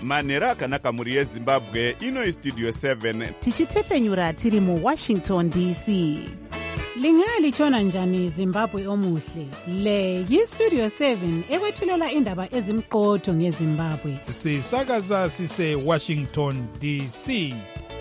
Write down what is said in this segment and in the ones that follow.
manhero akanaka mhuri yezimbabwe. Ino Studio 7 tichitefenyura tiri muWashington DC. Lingalitshona njani Zimbabwe omuhle? Le yiStudio 7 ekwethulela indaba ezimqotho ngeZimbabwe. Sisakaza sise Washington DC.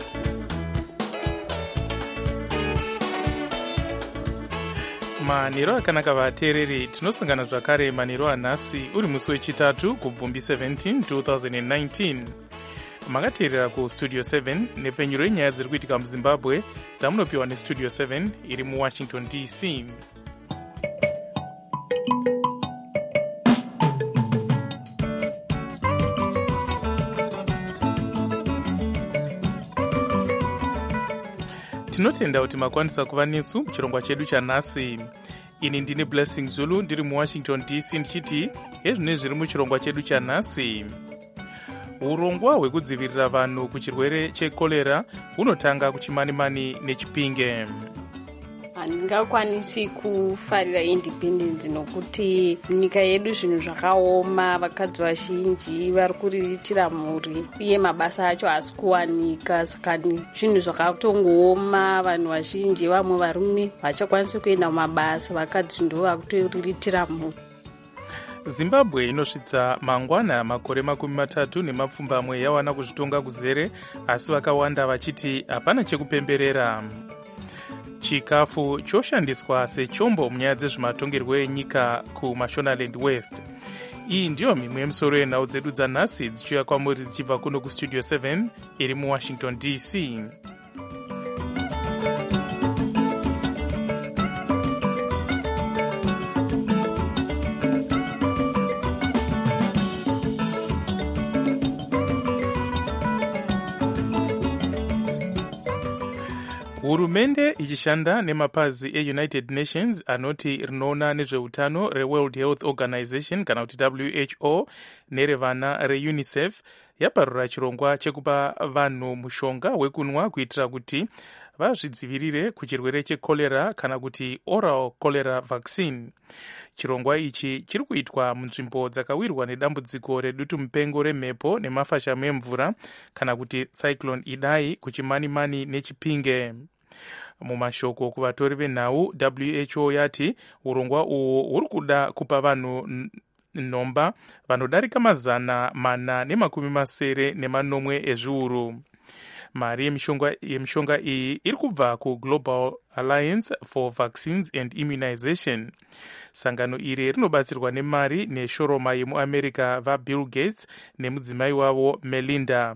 Manhero akanaka vateereri, tinosangana zvakare manhero anhasi uri musi wechitatu kubvumbi 17 2019. Makateerera kuStudio 7 nepfenyuro yenyaya dziri kuitika muZimbabwe dzamunopiwa neStudio 7 iri muWashington DC. Tinotenda kuti makwanisa kuva nesu muchirongwa chedu chanhasi. Ini ndine Blessing Zulu ndiri muWashington DC ndichiti hezvine zviri muchirongwa chedu chanhasi. Urongwa hwekudzivirira vanhu kuchirwere chekorera hunotanga kuchimanimani neChipinge. Handingakwanisi kufarira independence nokuti nyika yedu zvinhu zvakaoma, vakadzi vazhinji vari kuriritira mhuri uye mabasa acho haasi kuwanika, saka zvinhu zvakatongooma. Vanhu vazhinji, vamwe varume vachakwanisi kuenda mumabasa, vakadzi ndo vakutoriritira mhuri. Zimbabwe inosvitsa mangwana makore 30 yawana kuzvitonga kuzere, asi vakawanda vachiti hapana chekupemberera. Chikafu choshandiswa sechombo munyaya dzezvematongerwo enyika kuMashonaland West. Iyi ndiyo mimwe yemisoro yenhau dzedu dzanhasi dzichiuya kwamuri dzichibva kuno kuStudio 7 iri muWashington DC. Hurumende ichishanda nemapazi eUnited Nations anoti rinoona nezveutano reWorld Health Organization kana kuti WHO nerevana reUnicef yaparura chirongwa chekupa vanhu mushonga wekunwa kuitira kuti vazvidzivirire kuchirwere chekolera kana kuti oral cholera vaccine. Chirongwa ichi chiri kuitwa munzvimbo dzakawirwa nedambudziko redutu mupengo remhepo nemafashamu emvura kana kuti Cyclone Idai kuchimanimani neChipinge. Mumashoko kuvatori venhau, WHO yati urongwa uhu huri kuda kupa vanhu nhomba vanodarika 480 ezviuru. Mari yemishonga iyi iri kubva kuGlobal Alliance for Vaccines and Immunization. Sangano iri rinobatsirwa nemari neshoroma yemuAmerica vaBill Gates nemudzimai wavo Melinda.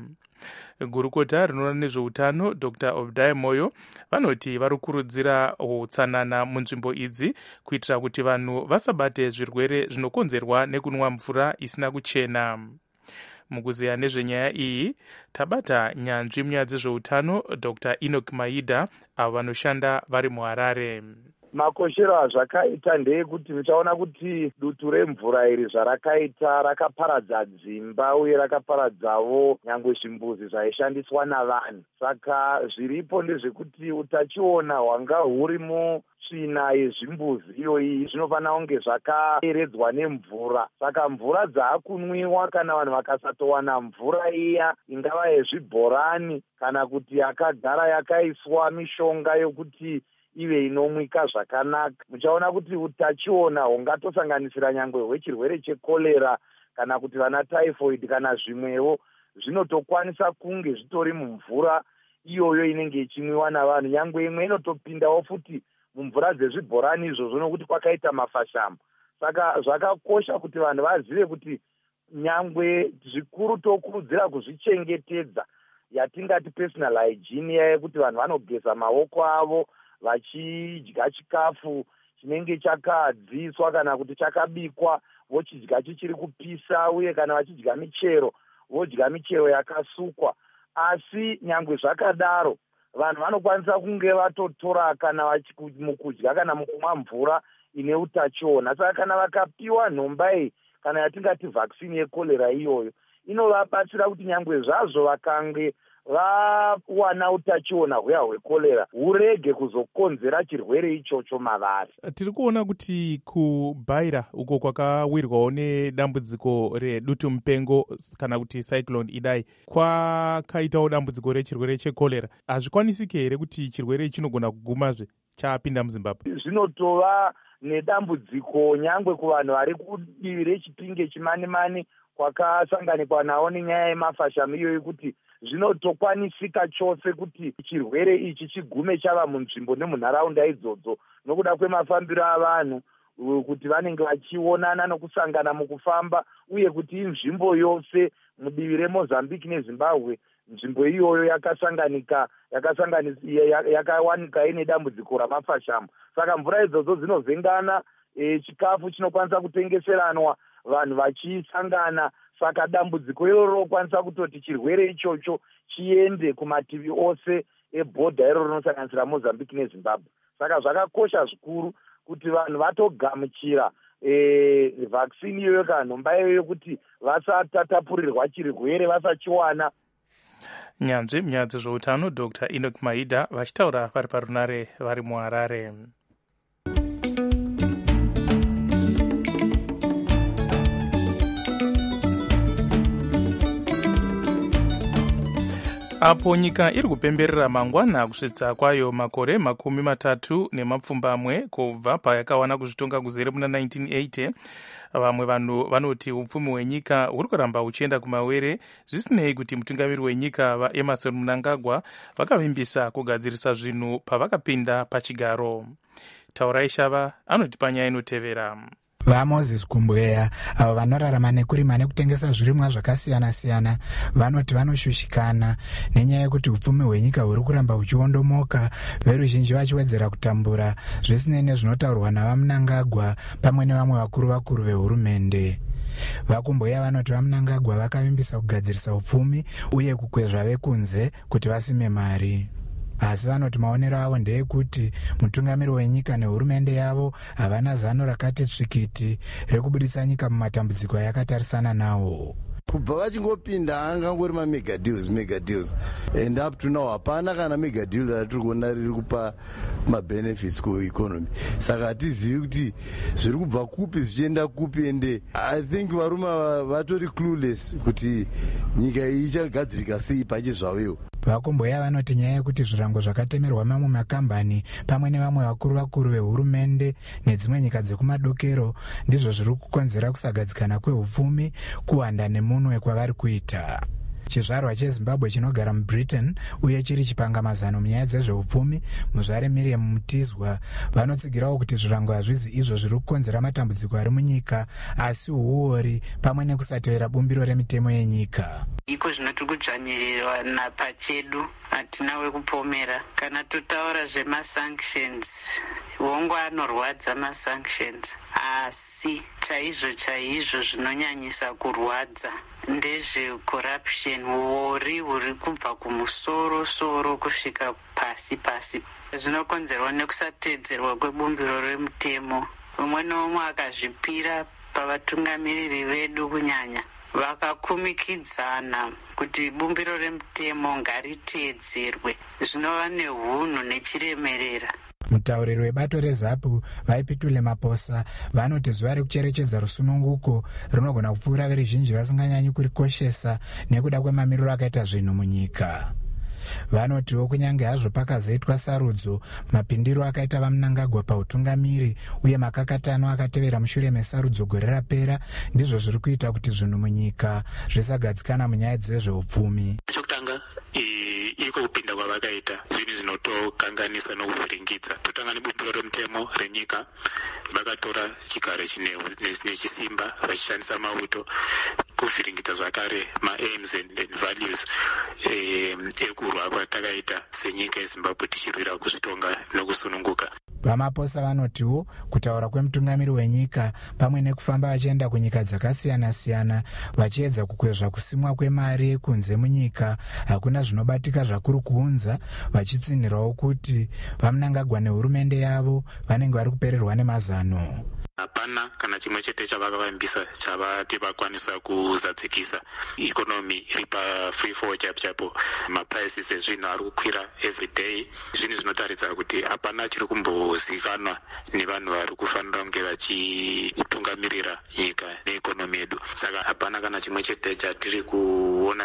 Gurukota rinoona nezveutano Dr. Obadiah Moyo vanoti vari kukurudzira utsanana munzvimbo idzi kuitira kuti vanhu vasabate zvirwere zvinokonzerwa nekunwa mvura isina kuchena. Mukuziya nezvenyaya iyi tabata nyanzvi munyaya dzezveutano Dr. Enoch Maida avo vanoshanda vari muHarare. Makoshero azvakaita ndeyekuti muchaona kuti dutu remvura iri zvarakaita rakaparadza dzimba uye rakaparadzawo nyangwe zvimbuzi zvaishandiswa navanhu. Saka zviripo ndezvekuti utachiona hwanga huri mutsvina yezvimbuzi iyoyi zvinofanira kunge zvakaeredzwa nemvura. Saka mvura dzaakunwiwa kana vanhu vakasatowana mvura iya ingava yezvibhorani kana kuti yakagara yakaiswa mishonga yokuti ive inomwika zvakanaka, muchaona kuti utachiona hungatosanganisira nyangwe hwechirwere chekolera kana kuti vana typhoid kana zvimwewo zvinotokwanisa kunge zvitori mumvura iyoyo inenge ichimwiwa navanhu. Nyangwe imwe inotopindawo futi mumvura dzezvibhorani izvozvo nokuti kwakaita mafashamu. Saka zvakakosha kuti vanhu vazive kuti nyangwe zvikuru tokurudzira kuzvichengetedza, yatingati personal hygiene, yekuti vanhu vanogeza maoko avo vachidya chikafu chinenge chakadziswa kana kuti chakabikwa, vochidya chichiri kupisa, uye kana vachidya michero vodya michero yakasukwa. Asi nyangwe zvakadaro vanhu vanokwanisa kunge vatotora kana mukudya kana mukumwa mvura ine utachiona. Saka kana vakapiwa nhomba iyi kana yatingati vaccine yekolera iyoyo inovabatsira kuti nyangwe zvazvo vakange vawana utachiona huya hwekorera hurege kuzokonzera chirwere ichocho mavari. Tiri kuona kuti kuBaira uko kwakawirwawo nedambudziko redutu mupengo kana kuti cyclone Idai kwakaitawo dambudziko rechirwere chekorera. Hazvikwanisike here kuti chirwere chinogona kugumazve chapinda muZimbabwe? Zvinotova nedambudziko nyangwe kuvanhu vari kudivi reChipinge Chimanimani kwakasanganikwa nawo nenyaya yemafashamo iyoyi, kuti zvinotokwanisika chose kuti chirwere ichi chigume chava munzvimbo nemunharaunda idzodzo nokuda kwemafambiro avanhu, kuti vanenge vachionana nokusangana mukufamba, uye kuti inzvimbo yose mudivi reMozambique neZimbabwe nzvimbo iyoyo yakawanika ine dambudziko ramafashamo. Saka mvura idzodzo dzinovhengana, chikafu chinokwanisa kutengeseranwa, vanhu vachisangana. Saka dambudziko iroro rinokwanisa kutoti chirwere ichocho chiende kumativi ose ebhodha iroro rinosanganisira Mozambique neZimbabwe. Saka zvakakosha zvikuru kuti vanhu vatogamuchira vaccine iyoyo kana nhomba iyoyo kuti vasatatapurirwa chirwere vasachiwana. Nyanzvi munyaya dzezveutano Dr. Enoch Maida vachitaura vari parunare vari muHarare. Apo nyika iri kupemberera mangwana kusvitsa kwayo makore 30 kubva payakawana kuzvitonga kuzere muna 1980, vamwe vanhu vanoti upfumi hwenyika huri kuramba huchienda kumawere, zvisinei kuti mutungamiri wenyika vaEmmerson Mnangagwa vakavimbisa kugadzirisa zvinhu pavakapinda pachigaro. Taurai Shava anoti panyaya inotevera. VaMoses Kumbweya avo vanorarama nekurima nekutengesa zvirimwa zvakasiyana-siyana vanoti vanoshushikana nenyaya yekuti upfumi hwenyika huri kuramba huchiondomoka, veruzhinji vachiwedzera kutambura, zvisinei nezvinotaurwa navaMnangagwa pamwe nevamwe vakuru vehurumende. VaKumbweya vanoti vaMnangagwa vakavimbisa kugadzirisa upfumi uye kukwezva vekunze kuti vasime mari. Asi vanoti maonero avo ndeyekuti mutungamiri wenyika nehurumende yavo havana zano rakati tsvikiti rekubudisa nyika mumatambudziko ayakatarisana nawo. Kubva vachingopinda angangori mamega deals and up to now hapana kana mega deal ratiri kuona riri kupa mabenefits kueconomy. Saka hatizivi kuti zviri kubva kupi zvichienda kupi, ende I think varume vatori clueless kuti nyika iyi ichagadzirika sei pachizvawewo. VaKumbweya vanoti nyaya yekuti zvirango zvakatemerwa mamwe makambani pamwe nevamwe vakuru vehurumende nedzimwe nyika dzekumadokero ndizvo zviri kukonzera kusagadzikana kwehupfumi, kuwanda nemunwe kwavari kuita. Chizvarwa cheZimbabwe chinogara muBritain uye chiri chipangamazano munyaya dzezveupfumi, muzvare Miriam Mutizwa vanotsigirawo kuti zvirango hazvizi izvo zviri kukonzera matambudziko ari munyika, asi uori pamwe nekusatevera bumbiro remitemo yenyika. Iko zvinoti kudzvanyirirwa napachedu, hatina wekupomera. Kana totaura zvemasanctions, hongu anorwadza masanctions, asi chaizvo zvinonyanyisa kurwadza ndezvecorruption, uori huri kubva kumusoro kusvika pasi. Zvinokonzerwa nekusatedzerwa kwebumbiro remutemo. Umwe neumwe akazvipira pavatungamiriri vedu kunyanya vakakumikidzana kuti bumbiro remutemo ngaritedzerwe, zvinova nehunhu nechiremerera. Mutauriri webato reZAPU vaipitule Maposa vanoti zuva rekucherechedza rusununguko rinogona kupfuura veruzhinji vasinganyanyi kurikoshesa nekuda kwemamiriro akaita zvinhu munyika. Vanotiwo kunyange hazvo pakazoitwa sarudzo, mapindiro akaita vaMnangagwa pautungamiri uye makakatano akatevera mushure mesarudzo gore rapera ndizvo zviri kuita kuti zvinhu munyika zvisagadzikana munyaya dzezveupfumi. Chokutanga iko kupinda kwavakaita zvinhu zvinotokanganisa nokuvhiringidza. Totanga nebumbiro remutemo renyika, vakatora chigaro nechisimba vachishandisa mauto kuvhiringidza zvakare maaims and values ekurwa kwatakaita senyika yeZimbabwe tichirwira kuzvitonga nokusununguka. VaMaposa vanotiwo kutaura kwemutungamiri wenyika pamwe nekufamba vachienda kunyika dzakasiyana-siyana vachiedza kukwezva kusimwa kwemari yekunze munyika hakuna zvinobatika zvakuru kuunza, vachitsinhirawo kuti vaMnangagwa nehurumende yavo vanenge vari kupererwa nemazano. hapana kana chimwe chete chavakavambisa chavati vakwanisa kuzadzikisa. Ikonomi iri pa-free fall chapo maprices ezvinhu ari kukwira everyday. Zvinhu zvinotaridza kuti hapana chiri kumbozikanwa nevanhu vari kufanira kunge vachitungamirira nyika neikonomi yedu. Saka hapana kana chimwe chete chatiri kuona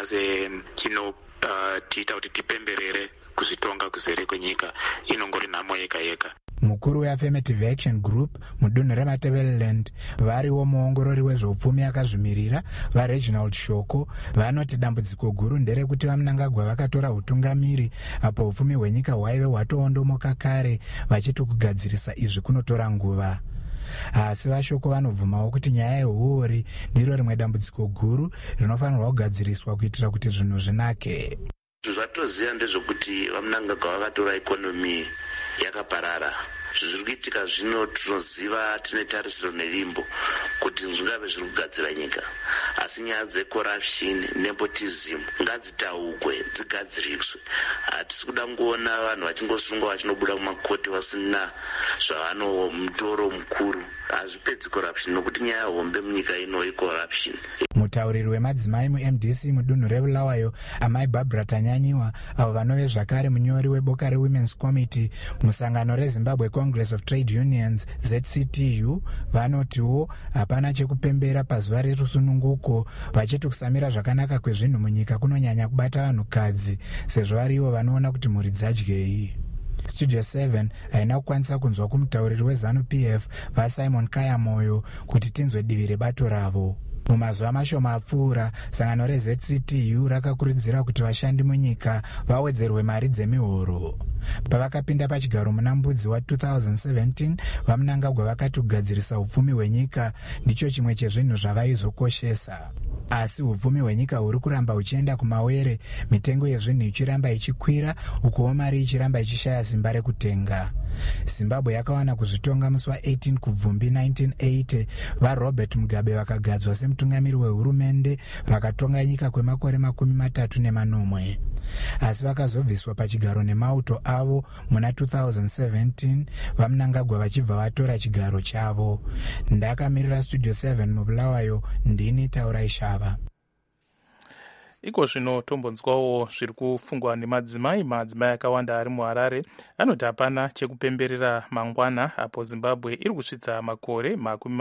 tiita kuti tipemberere kuzvitonga kuzere kwenyika. Inongori nhamo yega yega. Mukuru weAffirmative Action Group mudunhu reMatabeleland variwo muongorori wezveupfumi akazvimirira vaReginald Shoko vanoti dambudziko guru nderekuti vaMnangagwa vakatora utungamiri apo upfumi hwenyika hwaive hwatoondomoka kare vachiti kugadzirisa izvi kunotora nguva. Asi vaShoko vanobvumawo kuti nyaya yehuori ndiro rimwe dambudziko guru rinofanirwa kugadziriswa kuitira kuti zvinhu zvinake. Zvatoziva ndezvokuti vaMnangagwa vakatora ikonomi yakaparara. Zviri kuitika zvino tinoziva tine tarisiro nevimbo kuti zvingave zviri kugadzira nyika, asi nyaya dzecorruption nepotism ngadzitaugwe dzigadziriswe. Hatisi kuda kungoona vanhu vachingosungwa vachinobuda mumakoti vasina zvavano mutoro mukuru. Hazvipedzi corruption nokuti nyaya hombe munyika ino icorruption. Mutauriri wemadzimai muMDC mudunhu reBulawayo amai Barbara Tanyanyiwa avo vanove zvakare munyori weboka reWomen's Committee musangano reZimbabwe Congress of Trade Unions ZCTU vanotiwo hapana chekupembera pazuva rerusununguko, vachiti kusamira zvakanaka kwezvinhu munyika kunonyanya kubata vanhukadzi sezvo varivo vanoona kuti mhuri dzadyei. Studio 7 haina kukwanisa kunzwa kumutauriri weZANU-PF vaSimon Kayamoyo kuti tinzwe divi rebato ravo. Mumazuva mashoma apfuura, sangano reZCTU rakakurudzira kuti vashandi munyika vawedzerwe mari dzemihoro. Pavakapinda pachigaro muna mbudzi wa2017, vaMnangagwa vakati kugadzirisa upfumi hwenyika ndicho chimwe chezvinhu zvavaizokoshesa. Asi upfumi hwenyika huri kuramba huchienda kumawere, mitengo yezvinhu ichiramba ichikwira, ukuwo mari ichiramba ichishaya simba rekutenga. Zimbabwe yakawana kuzvitonga musi wa18 kubvumbi 1980 vaRobert Mugabe vakagadzwa semutungamiri wehurumende vakatonga nyika kwemakore 30 asi vakazobviswa pachigaro nemauto avo muna 2017 vaMnangagwa vachibva vatora chigaro chavo. Ndakamirira Studio 7 muBulawayo, ndini Taurai Shava. Iko zvino tombonzwawo zviri kufungwa nemadzimai akawanda ari muHarare anoti hapana chekupemberera mangwana apo Zimbabwe iri kusvitsa makore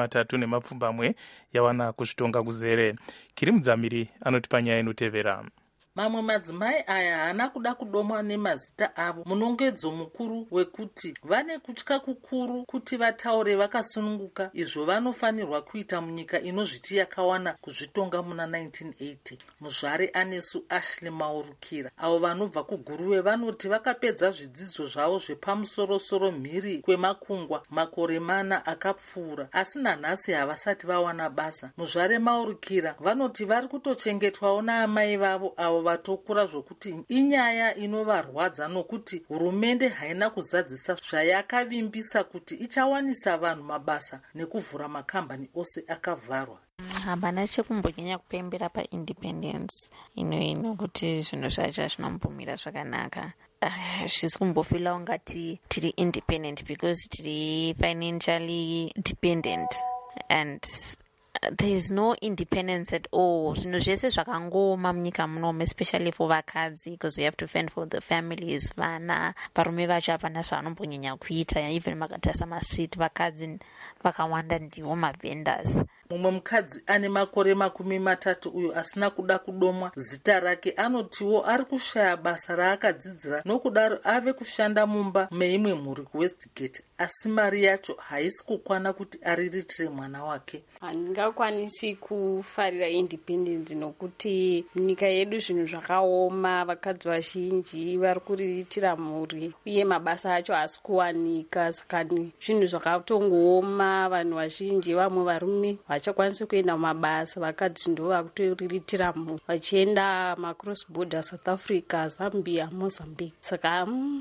30 yawana kuzvitonga kuzere. Kiri Mudzamiri anoti panyaya inotevera. Mamwe madzimai aya haana kuda kudomwa nemazita avo munongedzo mukuru wekuti vane kutya kukuru kuti vataure vakasununguka izvo vanofanirwa kuita munyika inozviti yakawana kuzvitonga muna 1980. Muzvare Anesu Ashley Maurukira avo vanobva kuGuruwe vanoti vakapedza zvidzidzo zvavo zvepamusorosoro mhiri kwemakungwa makore 4 akapfuura, asi nanhasi havasati vawana basa. Muzvare Maurukira vanoti vari kutochengetwawo naamai vavo avo vatokura zvokuti inyaya inovarwadza nokuti hurumende haina kuzadzisa zvayakavimbisa kuti ichawanisa vanhu mabasa nekuvhura makambani ose akavharwa. Hapana chekumbonyanya kupembera paindependence inokuti zvinhu zvacho hazvinombomira zvakanaka. Zvisi kumbofila ungati tiri independent because tiri financially dependent and there is no independence at all. Zvinhu zvese zvakangoma munyika munomu, especially for vakadzi, because we have to fend for the families. Vana varume vacho hapana zvavanombonyanya kuita. Even makatarisa masiti vakadzi vakawanda ndiwo mavendors. Mumwe mukadzi ane makore 30 uyo asina kuda kudomwa zita rake anotiwo ari kushaya basa raakadzidzira nokudaro ave kushanda mumba meimwe mhuri kuWestgate, asi mari yacho haisi kukwana kuti ariritire mwana wake. Handingakwanisi kufarira independence nokuti nyika yedu zvinhu zvakaoma, vakadzi vazhinji vari kuriritira mhuri uye mabasa acho haasi kuwanika. Saka zvinhu zvakatongooma, vanhu vazhinji vamwe varume vachakwanisi kuenda mumabasa, vakadzi ndo vakutoriritira mhuri vachienda macross border South Africa, Zambia, Mozambique. Saka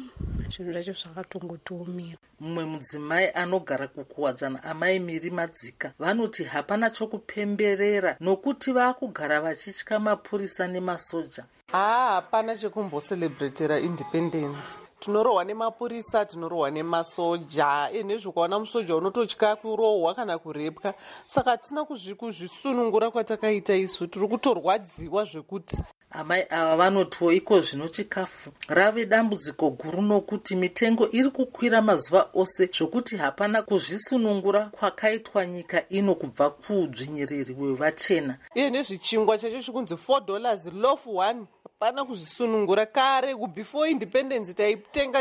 zvinhu zvacho zvakatongotiomera. mumwe mudzimai anogara kukuwadzana amai Miri Madzika vanoti hapana chokupemberera nokuti vaakugara vachitya mapurisa nemasoja. Hapana chekumboselebretera independence. Tinorohwa nemapurisa, tinorohwa nemasoja. Nezvikaona musoja unototya kurohwa kana kurepwa. Saka tina kuzvisunungura kwatakaita isu. Tiri kutorwadziwa zvekuti. Amai ava vanotiwo iko zvino chikafu rave dambudziko guru nokuti mitengo iri kukwira mazuva ose zvokuti hapana kuzvisunungura kwakaitwa nyika ino kubva kuudzvinyiriri hwevachena. Nezvichingwa chacho chikunzi $4 loaf 1. Hapana kuzvisunungura kare before independence taitenga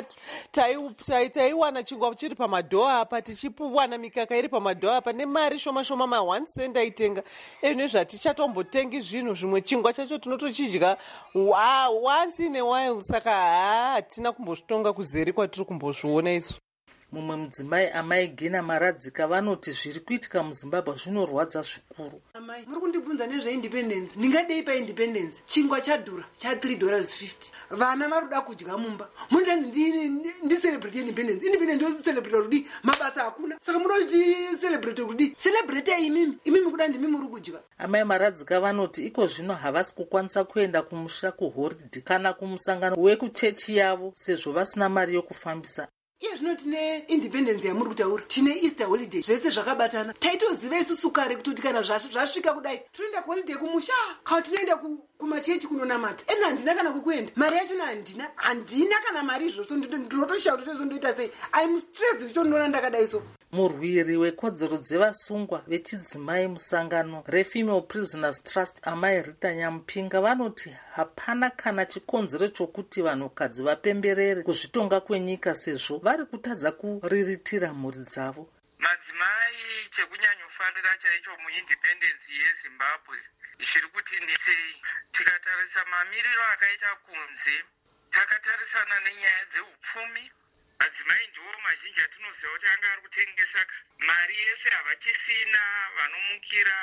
taiwana chingwa chiri pamadhoa apa tichipuwana mikaka iri pamadhoa apa nemari shoma shoma ma1 cent aitenga. Zvatichatombotengi zvinhu zvimwe chingwa chacho tinotochidya once in a while. Saka hatina kumbozvitonga kuzeri kwatiri kumbozviona isu. Mumwe mudzimai amai Gina Maradzika vanoti zviri kuitika muZimbabwe zvinorwadza zvikuru. Amai, muri kundibvunza nezveindependence. Ndingadei paindependence. Chingwa chadhura cha$3.50. Vana varuda kudya mumba. Mundanzi ndicelebrate independence. Independence ndocelebrate rudi mabasa hakuna. Saka munoti celebrate rudi. Celebrate imimi kuda ndimi muri kudya. Amai Maradzika vanoti iko zvino havasi kukwanisa kuenda kumusha kuholiday kana kumusangano wekuchechi yavo sezvo vasina mari yokufambisa. Zvino tine independence yamuri kutaura, tine Easter holiday, zvese zvakabatana. Taitoziva isusu kare kuti kana zvasvika kudai toenda kuholiday kumusha kana tinoenda kumachechi kunonamata. Handina kana kukuenda, mari yacho handina kana mari izvo, ndinotoshaura tozondoita sei. I'm stressed zvichondoona ndakadai so. Murwiri wekodzero dzevasungwa vechidzimai musangano reFemale Prisoners Trust amai Rita Nyamupinga vanoti hapana kana chikonzero chokuti vanhukadzi vapemberere kuzvitonga kwenyika sezvo vari kutadza kuriritira mhuri dzavo. Madzimai chekunyanyofarira chaicho muindependence yeZimbabwe zviri kuti nesei. Tikatarisa mamiriro akaita kunze, takatarisana nenyaya dzeupfumi. Madzimai ndiwo mazhinji atinoziva kuti anga ari kutengesa mari yese havachisina, vanomukira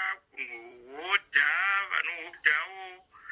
kuhodha, vanohodhawo,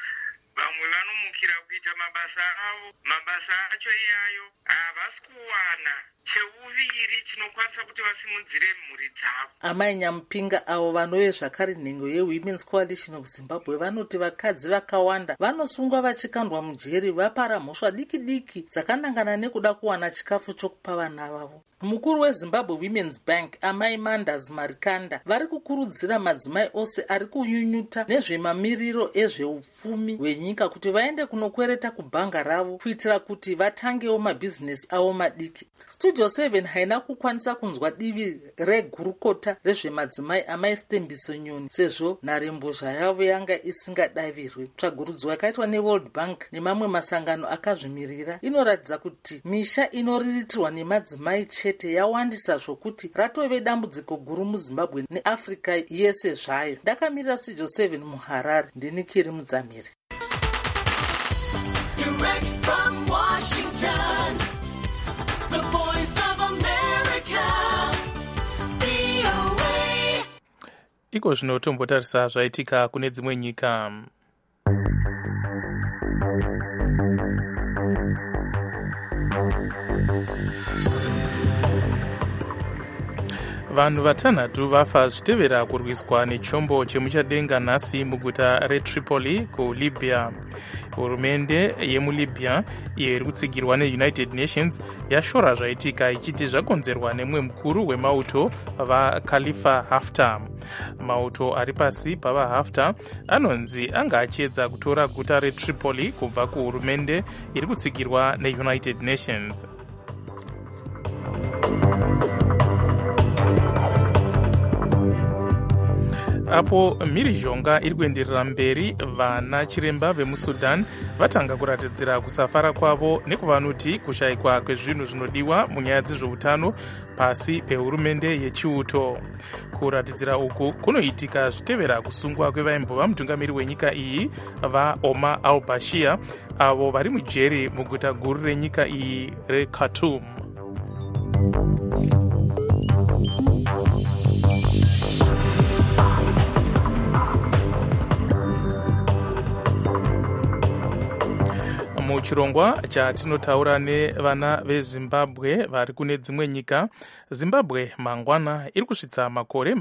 vamwe vanomukira kuita mabasa avo. Mabasa acho iyayo havasi kuwana cheuviri chinokwanisa kuti vasimudzire mhuri dzavo. Amai Nyamupinga avo vanove zvakare nhengo yeWomen's Coalition of Zimbabwe vanoti vakadzi vakawanda vanosungwa vachikandwa mujeri vapara mhosva diki diki dzakanangana nekuda kuwana chikafu chokupa vana vavo. Mukuru weZimbabwe Women's Bank amai Mandas Marikanda vari kukurudzira madzimai ose ari kunyunyuta nezvemamiriro ezveupfumi hwenyika kuti vaende kunokwereta kubhanga ravo kuitira kuti vatangewo mabhizinesi avo madiki. Studio 7 haina kukwanisa kunzwa divi regurukota rezvemadzimai amai Stembiso Nyoni sezvo nharembozha yavo yanga isingadavirwe. Tsvagurudzo yakaitwa neWorld Bank nemamwe masangano akazvimirira inoratidza kuti misha inoriritirwa nemadzimai chete yawandisa zvokuti ratove dambudziko guru muZimbabwe neAfrica yese zvayo. Ndakamirira Studio 7 muHarare, ndini Kiri Mudzamiri. Direct from Washington, the voice of America, VOA. Iko zvino tombotarisa zvaitika kune dzimwe nyika. Vanhu vatanhatu vafa zvitevera kurwiswa nechombo chemuchadenga nhasi muguta reTripoli kuLibya. Hurumende yemuLibya iyo iri kutsigirwa neUnited Nations yashora zvaitika ichiti zvakonzerwa nemumwe mukuru wemauto vaKhalifa Haftar. Mauto ari pasi pavaHaftar anonzi anga achiedza kutora guta reTripoli kubva kuhurumende iri kutsigirwa neUnited Nations. Apo mhirizhonga iri kuenderera mberi, vana chiremba vemuSudan vatanga kuratidzira kusafara kwavo nekuvanoti kushayikwa kwezvinhu zvinodiwa munyaya dzezveutano pasi pehurumende yechiuto. Kuratidzira uku kunoitika zvitevera kusungwa kwevaimbova mutungamiri wenyika iyi vaOmar al-Bashir avo vari mujeri muguta guru renyika iyi reKhartoum. muchirongwa chatinotaura nevana vezimbabwe vari kune dzimwe nyika, zimbabwe mangwana iri kusvitsa makore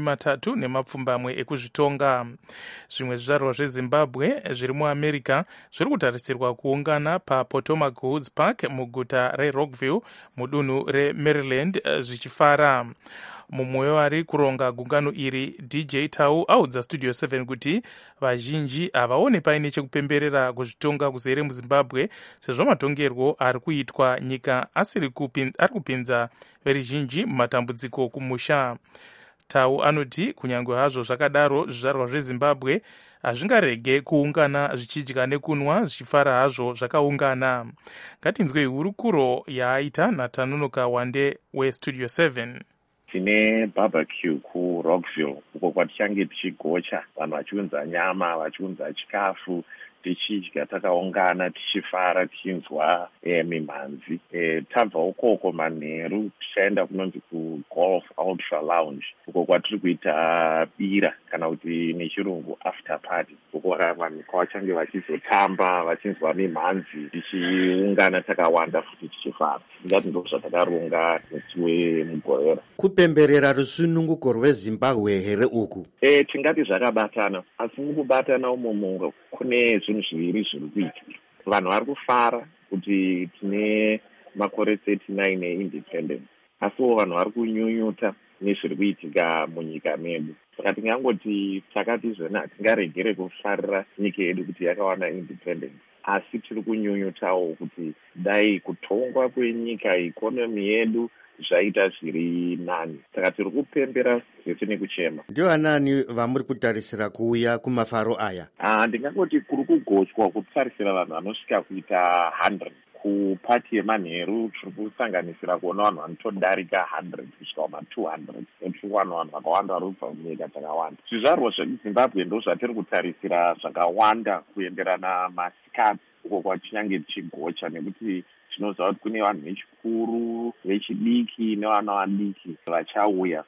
34 ekuzvitonga. Zvimwe zvizvarwa zvezimbabwe zviri muamerica zviri kutarisirwa kuungana papotomac woods park muguta rerockville mudunhu remaryland zvichifara. Mumwe vari kuronga gungano iri, DJ Tau, audza Studio 7 kuti vazhinji havaone paine chekupemberera kuzvitonga kuzere muzimbabwe sezvo matongerwo ari kuitwa nyika ari kupinza veruzhinji mumatambudziko kumusha. Tau anoti kunyange hazvo zvakadaro zvizvarwa zvezimbabwe hazvingarege kuungana zvichidya nekunwa zvichifara hazvo zvakaungana. Ngatinzwe hurukuro yaaita naTanonoka Wande weStudio 7. Tine barbecue kuRockville uko kwatichange tichigocha, vanhu vachiunza nyama, vachiunza chikafu, tichidya takaungana, tichifara, tichinzwa mimhanzi. Tabva ukoko manheru tichaenda kunonzi kuGolf Ultra Lounge uko kwatiri kuita bira kana kuti nechirungu after party, uko vanhu kwavachange vachizotamba, vachinzwa mimhanzi, tichiungana takawanda futi tichifara. Ngati ndo zvatakarunga nesiwe mugorera. Kupemberera rusununguko rweZimbabwe here uku? Tingati zvakabatana, asi mukubatana umo kune zvinhu zviviri zviri kuitika. Vanhu vari kufara kuti tine makore 39 eindependence, asiwo vanhu vari kunyunyuta nezviri kuitika munyika medu. Saka tingangoti takati zvona hatingaregere kufarira nyika yedu kuti yakawana independence, asi tiri kunyunyutawo kuti dai kutongwa kwenyika, ikonomi yedu zvaita zviri nani. Saka tiri kupembera zvese nekuchema. Ndivanani vamuri kutarisira kuuya kumafaro aya? Ndingangoti kuri kugochwa kutarisira vanhu vanosvika kuita 100. Kupati yemanheru tiri kusanganisira kuona vanhu vanotodarika 100 kusvika kuma200. Tiri kuwana vanhu vakawanda vari kubva munyika dzakawanda. Zvizvarwa zvezimbabwe ndo zvatiri kutarisira zvakawanda kuenderana masikati uko kwachinyange tichigocha, nekuti tinoziva kuti kune vanhu vechikuru, vechidiki nevana vadiki vachauya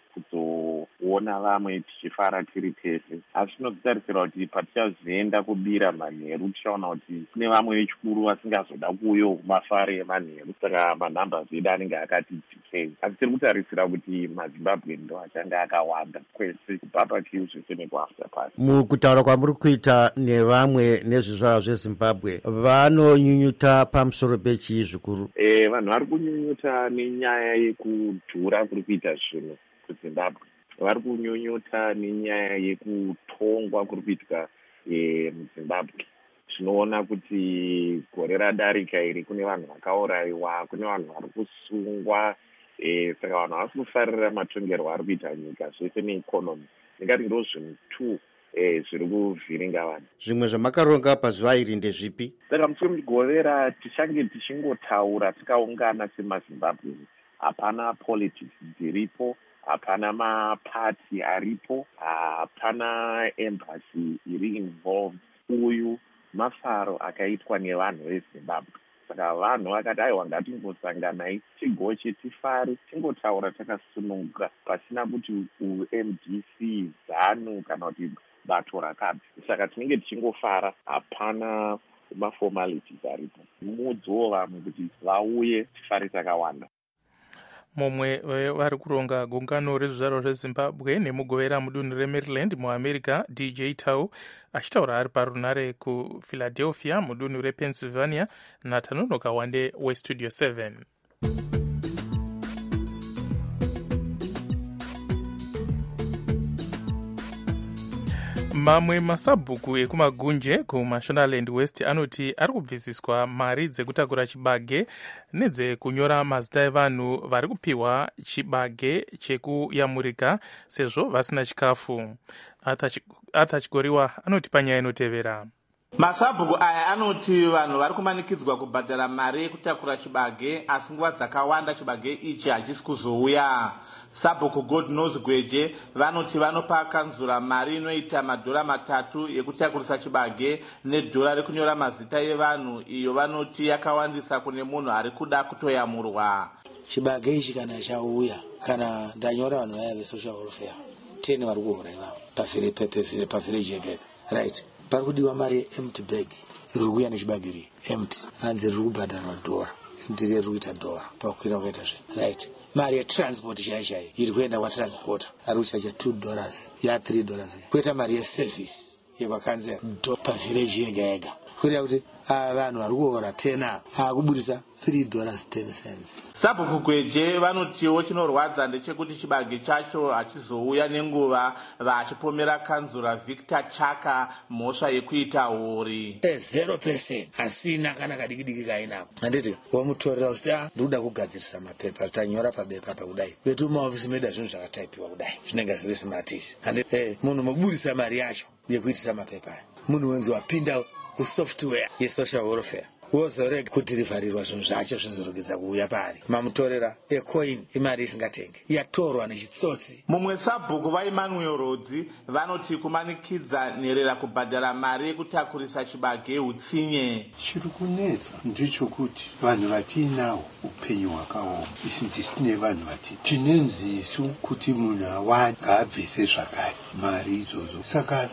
kuzoona vamwe tichifara tiri pese. Asi tinozitarisira kuti patichazoenda kubira manheru tichaona kuti kune vamwe vechikuru vasingazoda kuuya kumafare emanheru, saka manhamba edu anenge akati decay. Asi tiri kutarisira kuti mazimbabwe ndo achange akawanda kwese kubhabhakyu zvese nekuafter party. Mukutaura kwamuri kuita nevamwe nezvizvarwa zveZimbabwe, vanonyunyuta pamusoro pechii zvikuru? Vanhu vari kunyunyuta nenyaya yekudhura kuri kuita zvinhu kuZimbabwe. Vari kunyunyuta nenyaya yekutongwa kuri kuitika muZimbabwe. Tinoona kuti gore radarika iri kune vanhu vakaurayiwa, kune vanhu vari kusungwa. Saka vanhu vari kufarira matongerwo ari kuita nyika zvese neikonomi. Ndingati ndo zvinhu 2 zviri kuvhiringa vanhu. Zvimwe zvamakaronga pazuva iri ndezvipi? Saka musi mugovera tichange tichingotaura tikaungana semazimbabwe. Hapana politics dziripo, hapana mapati aripo, hapana embassy iri involved. Uyu mafaro akaitwa nevanhu veZimbabwe. Saka vanhu vakati aiwa ngatingosanganai tigoche tifare tingotaura takasununguka pasina kuti MDC ZANU kana kuti bato rakapi. Saka tinenge tichingofara, hapana mafomalities aripo. Mudziwo vamwe kuti vauye tifare takawanda. Mumwe vari kuronga gungano rezvizvarwa zveZimbabwe nemugovera mudunhu reMaryland muamerica, DJ Tau, achitaura ari parunare kuPhiladelphia mudunhu rePennsylvania, naTanonoka Wande weStudio 7. Mamwe masabhuku ekumagunje kuMashonaland West anoti ari kubvisiswa mari dzekutakura chibage nedzekunyora mazita evanhu vari kupiwa chibage chekuyamurika sezvo vasina chikafu. Arthur Chigoriwa anoti panyaya inotevera. Masabhuku aya anoti vanhu vari kumanikidzwa kubhadhara mari yekutakura chibage, asi nguva dzakawanda chibage ichi hachisi kuzouya. Sabhuku God Knows Gweje vanoti vanopa kanzura mari inoita $3 yekutakurisa chibage nedhora rekunyora mazita evanhu, iyo vanoti yakawandisa kune munhu ari kuda kutoyamurwa. Chibage ichi kana chauya, kana ndanyora vanhu vaya vesocial welfare 10 vari kuhora ivavo pavhiriji yega, right? Pari kudiwa mari empty bag riri kuuya nechibagiri empty hanzi riri kubhadharwa dhora mtiri riri kuita dhora pakukwira kuita right mari yetransport chaichai iri kuenda kwatransporta ari kuchacha $2 ya$3 kuita mari yeservice yekwakanzera pavhireji yega yega kureva kuti vanhu vari kuora 10 akuburisa $3.10. Sabhuku Gweje vanotiwo chinorwadza ndechekuti chibage chacho hachizouya nenguva vachipomera kanzura Victor Chaka mhosva yekuita hori 0% asina kana kadikidiki kainako handiti wamutorera usiti ndikuda kugadzirisa mapepa tanyora pabepa pakudai vetu mumaofisi medu zvinhu zvakataipiwa kudai zvinenge zviri smatishi handiti munhu moburisa mari yacho yekuitisa mapepa munhu wenzi wapinda kusoftware yesocial welfare wozorega kudhirivharirwa zvinhu zvacho zvinozorogedza kuuya pari mamutorera ekoini imari isingatenge yatorwa nechitsotsi. Mumwe sabhuku vaEmmanuel Rodzi vanoti kumanikidza nherera kubhadhara mari yekutakurisa chibage utsinye. Chiri kunetsa ndechokuti vanhu vatiinawo upenyu hwakaoma isi ndisine vanhu vati tinenzi isu kuti munhu awani ngaabvise zvakare mari idzodzo saka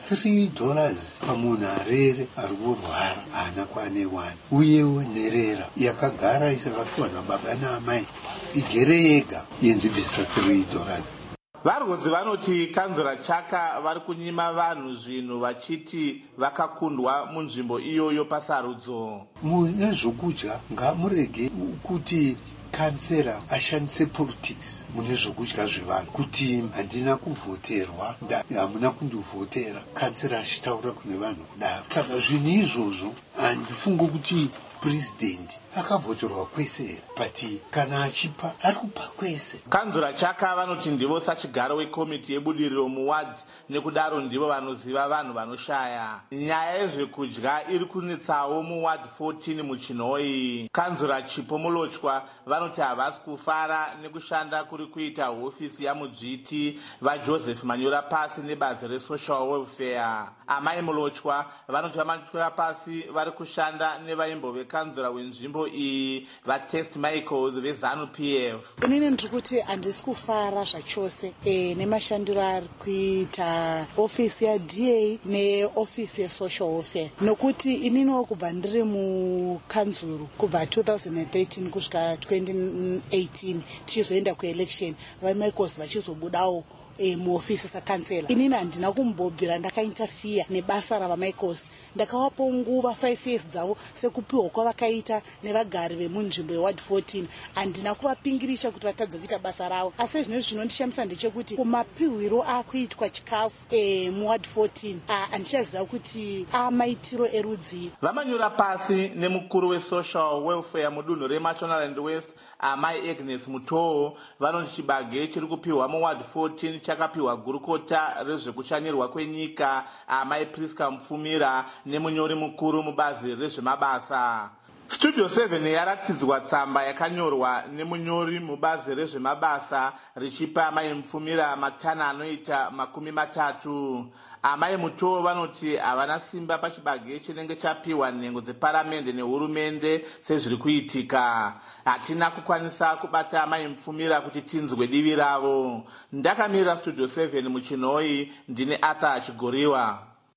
$3 pamunhu arere ari kurwara haana kwane wani uyewo nherera yakagara isakapiwa nababa naamai igere yega yenzibvisa $3. Vargodzi vanoti kanzura Chaka vari kunyima vanhu zvinhu vachiti vakakundwa munzvimbo iyoyo pasarudzo. Mune zvokudya ngamurege kuti kansera ashandise politics mune zvokudya zvevanhu kuti handina kuvhoterwa hamuna kundivhotera kansera achitaura kune vanhu kudaro saka zvinhu izvozvo handifungo kuti president akavhoterwa kwese but kana achipa ari kupa kwese. Kanzura Chaka vanoti ndivo sachigaro wekomiti yebudiriro muward nekudaro ndivo vanoziva vanhu vanoshaya. Nyaya yezvekudya iri kunetsawo muward 14 muchinhoi. Kanzura Chipo Mulochwa vanoti havasi kufara nekushanda kuri kuita hofisi yamudzviti vaJoseph Manyora pasi nebazi resocial welfare. Amai Mulochwa vanoti vamanyora pasi vari kushanda nevaimbove kanzura wenzvimbo iyi vaTest Michaels vezanu PF. Inini ndiri kuti handisi kufara zvachose nemashandiro ari kuita ofisi yaDA neofisi yesocial welfare nokuti ininiwo kubva ndiri mukanzuru kubva 2013 kusvika 2018 tichizoenda kuelection vaMichaels vachizobudawo muofisi sakansela inini handina kumbobvira ndakainterfere nebasa ravaMichaels ndakawapo nguva 5 years dzavo sekupiwa kwavakaita nevagari vemunzvimbo yeward 14 handina kuvapingirisha kuti vatadze kuita basa ravo asi zvinhu zvinondishamisa ndechekuti kumapiwiro akuitwa chikafu muward 14 handichaziva kuti amaitiro erudzi. Vamanyora pasi nemukuru wesocial welfare mudunhu reMashonaland West amai Agnes Mutoo vanoti chibage chiri kupiwa muward 14 chakapiwa gurukota rezvekushanyirwa kwenyika amai Priska Mupfumira nemunyori mukuru mubazi rezvemabasa. Studio 7 yaratidzwa tsamba yakanyorwa nemunyori mubazi rezvemabasa richipa amai Mupfumira matana anoita 30. Amai Mutoo vanoti havana simba pachibage chinenge chapiwa nhengo dzeparamende nehurumende sezviri kuitika. Hatina kukwanisa kubata amai Mupfumira kuti tinzwe divi ravo. Ndakamira Studio 7 muchinhoi ndine Arthur Chigoriwa.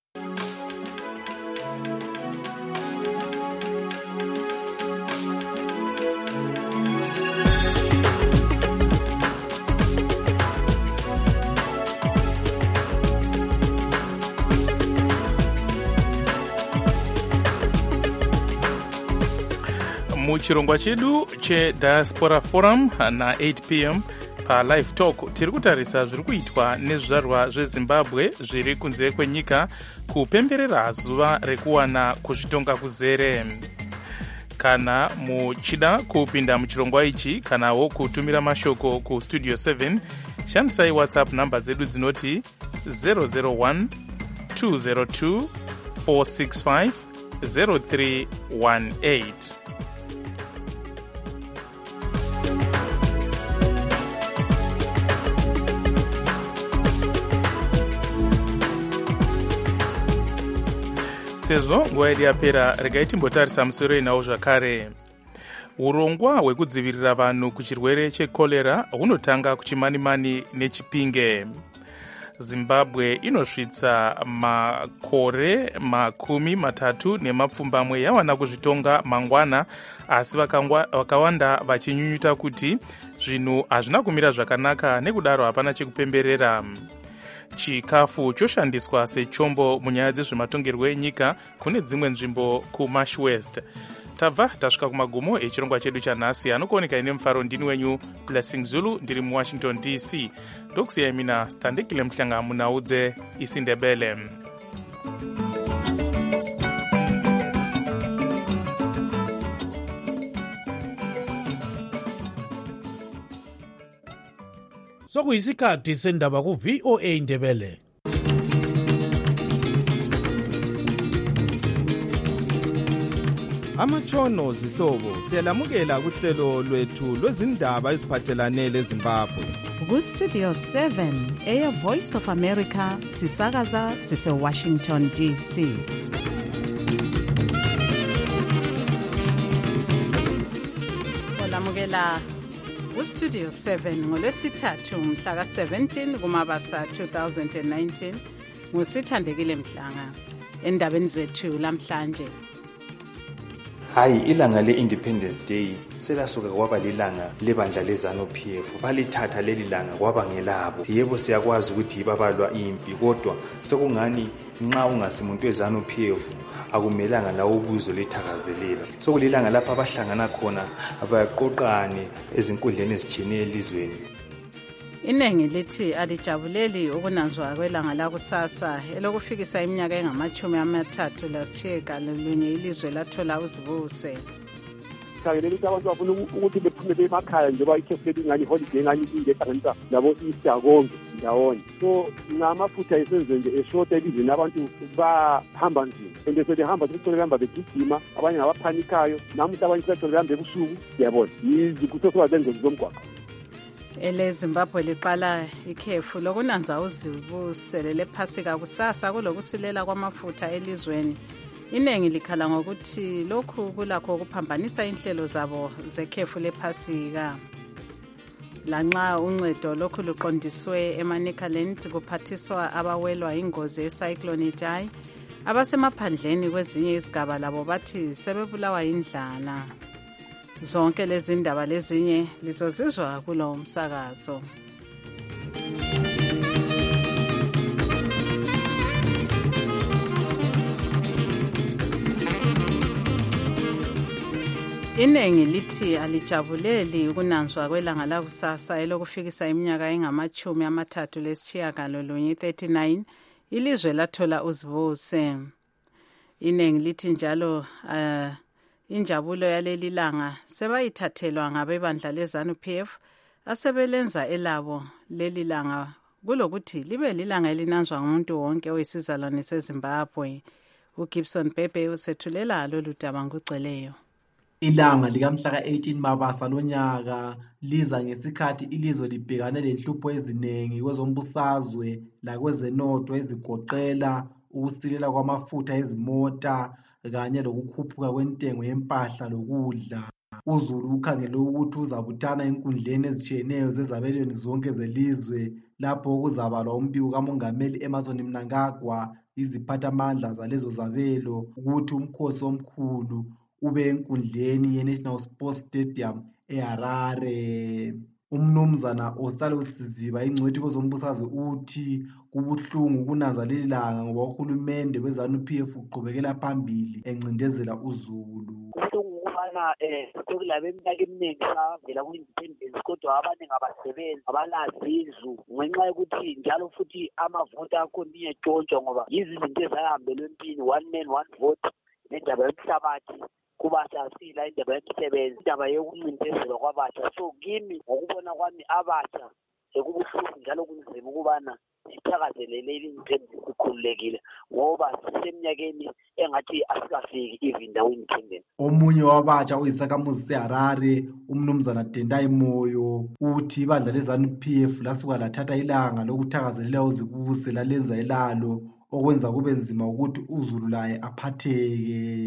Muchirongwa chedu cheDiaspora Forum na 8 p.m. paLive Talk tiri kutarisa zviri kuitwa nezvizvarwa zveZimbabwe zviri kunze kwenyika kupemberera zuva rekuwana kuzvitonga kuzere. Kana muchida kupinda muchirongwa ichi kanawo kutumira mashoko kuStudio 7 shandisai WhatsApp namba dzedu dzinoti 001 202 465 0318. Sezvo nguva yedu yapera regai timbotarisa musoro inawo zvakare. Urongwa hwekudzivirira vanhu kuchirwere chekorera hunotanga kuchimanimani neChipinge. zimbabwe inosvitsa makore 30 yawana kuzvitonga mangwana, asi vakawanda vachinyunyuta kuti zvinhu hazvina kumira zvakanaka, nekudaro hapana chekupemberera. Chikafu choshandiswa sechombo munyaya dzezvematongerwo enyika kune dzimwe nzvimbo kuMarsh West. Tabva tasvika kumagumo echirongwa chedu chanhasi. Anokuoneka ine mufaro ndini wenyu Blessing Zulu, ndiri muWashington DC. Ndokusiyai mina Standekile Mhlanga munaudze isiNdebele. Sokuyisikhathi sendaba ku-VOA Indebele. Amatshono zihlobo siyalamukela kuhlelo lwethu lwezindaba eziphathelane leZimbabwe. Ku-Studio 7 eya Voice of America sisakaza sise-Washington DC. Olamukela ku-Studio 7 ngolwesithathu mhla ka-17 kuMabasa 2019 nguSithandekile Mhlanga. Endabeni zethu lamhlanje, hayi ilanga le-Independence Day selasuka kwaba lilanga lebandla leZANU-PF, balithatha leli langa kwaba ngelabo. Yebo siyakwazi ukuthi babalwa impi, kodwa sekungani nxa ungasimuntu weZANU-PF akumelanga lawo ubuzo lethakazelela. Sokulilanga lapha abahlangana khona abaqoqane ezinkundleni ezitshiyeneyo elizweni. Inengi lithi alijabuleli ukunanzwa kwelanga lakusasa elokufikisa iminyaka engama-30 ilizwe lathola uzibuse. Khangelele ukuthi abantu bafuna ukuthi bephumele emakhaya njengoba ikhefu ingani holiday engani ingehlanganisa labo Easter konke ndawonye. So namafutha esenze nje eshota elizweni, abantu bahamba nzima and sebehamba sebehamba begijima, abanye ngabaphanikayo, namuhla abanye sebehamba ebusuku. Yabona izikuthothwa zengozi zomgwaqo. EleZimbabwe liqala ikhefu lokunanza uzibusele lephasika kusasa kulokusilela kwamafutha elizweni. Inengi likhala ngokuthi lokhu kulakho ukuphambanisa inhlelo zabo zekhefu lephasika. Lanxa uncedo lokhu luqondiswe eManicaland kuphathiswa abawelwa ingozi yecyclone Idai, abasemaphandleni kwezinye izigaba labo bathi sebebulawa indlala. Zonke lezi ndaba lezinye lizozizwa kulo msakazo. Inengi lithi alijabuleli ukunanzwa kwelanga lakusasa elokufikisa iminyaka engama-39 ilizwe lathola uzibuse. Inengi lithi njalo injabulo yaleli langa sebayithathelwa ngabebandla leZANU-PF asebelenza elabo leli langa kulokuthi libe lilanga elinanzwa ngumuntu wonke oyisizalwane seZimbabwe. uGibson Bebe usethulela lolu daba ngugcweleyo. Ilanga likamhla ka-18 Mabasa lonyaka liza ngesikhathi ilizwe libhekane lenhlupho eziningi kwezombusazwe lakwezenotho ezigoqela ukusilela kwamafutha ezimota kanye lokukhuphuka kwentengo yempahla lokudla. UZulu ukhangele ukuthi uzabuthana enkundleni ezitshiyeneyo zezabelweni zonke zelizwe lapho kuzabalwa umbiko kamongameli Emmerson Mnangagwa, iziphathamandla zalezo zabelo, ukuthi umkhosi omkhulu ube enkundleni ye-National Sports Stadium eHarare. Umnumzana Osalo Siziba ingcwethi kwezombusazwe uthi kubuhlungu kunanza leli langa ngoba uhulumende weZANU-PF uqhubekela phambili encindezela uZulu. Ukubana sekulabe iminyaka eminingi savela ku-independence, kodwa abaningi abasebenzi abalazi izwi ngenxa yokuthi njalo futhi amavoti akhona iyetshontshwa ngoba yizinto ezahambelwe empini, one man one vote, nendaba yomhlabathi kubasasila, indaba yemisebenzi, indaba yokuncindezelwa kwabatsha. So kimi ngokubona kwami abatsha sekubuhlungu njalo kunzima ukubana sithakazelele i-independence sikhululekile ngoba siseminyakeni engathi asikafiki even ndawo independence. Omunye wabatsha uyisakhamuzi seHarare, umnumzana Tendai Moyo, uthi ibandla leZANU-PF lasuka lathatha ilanga lokuthakazelela uzibuse lalenza elalo okwenza kube nzima ukuthi uZulu laye aphatheke.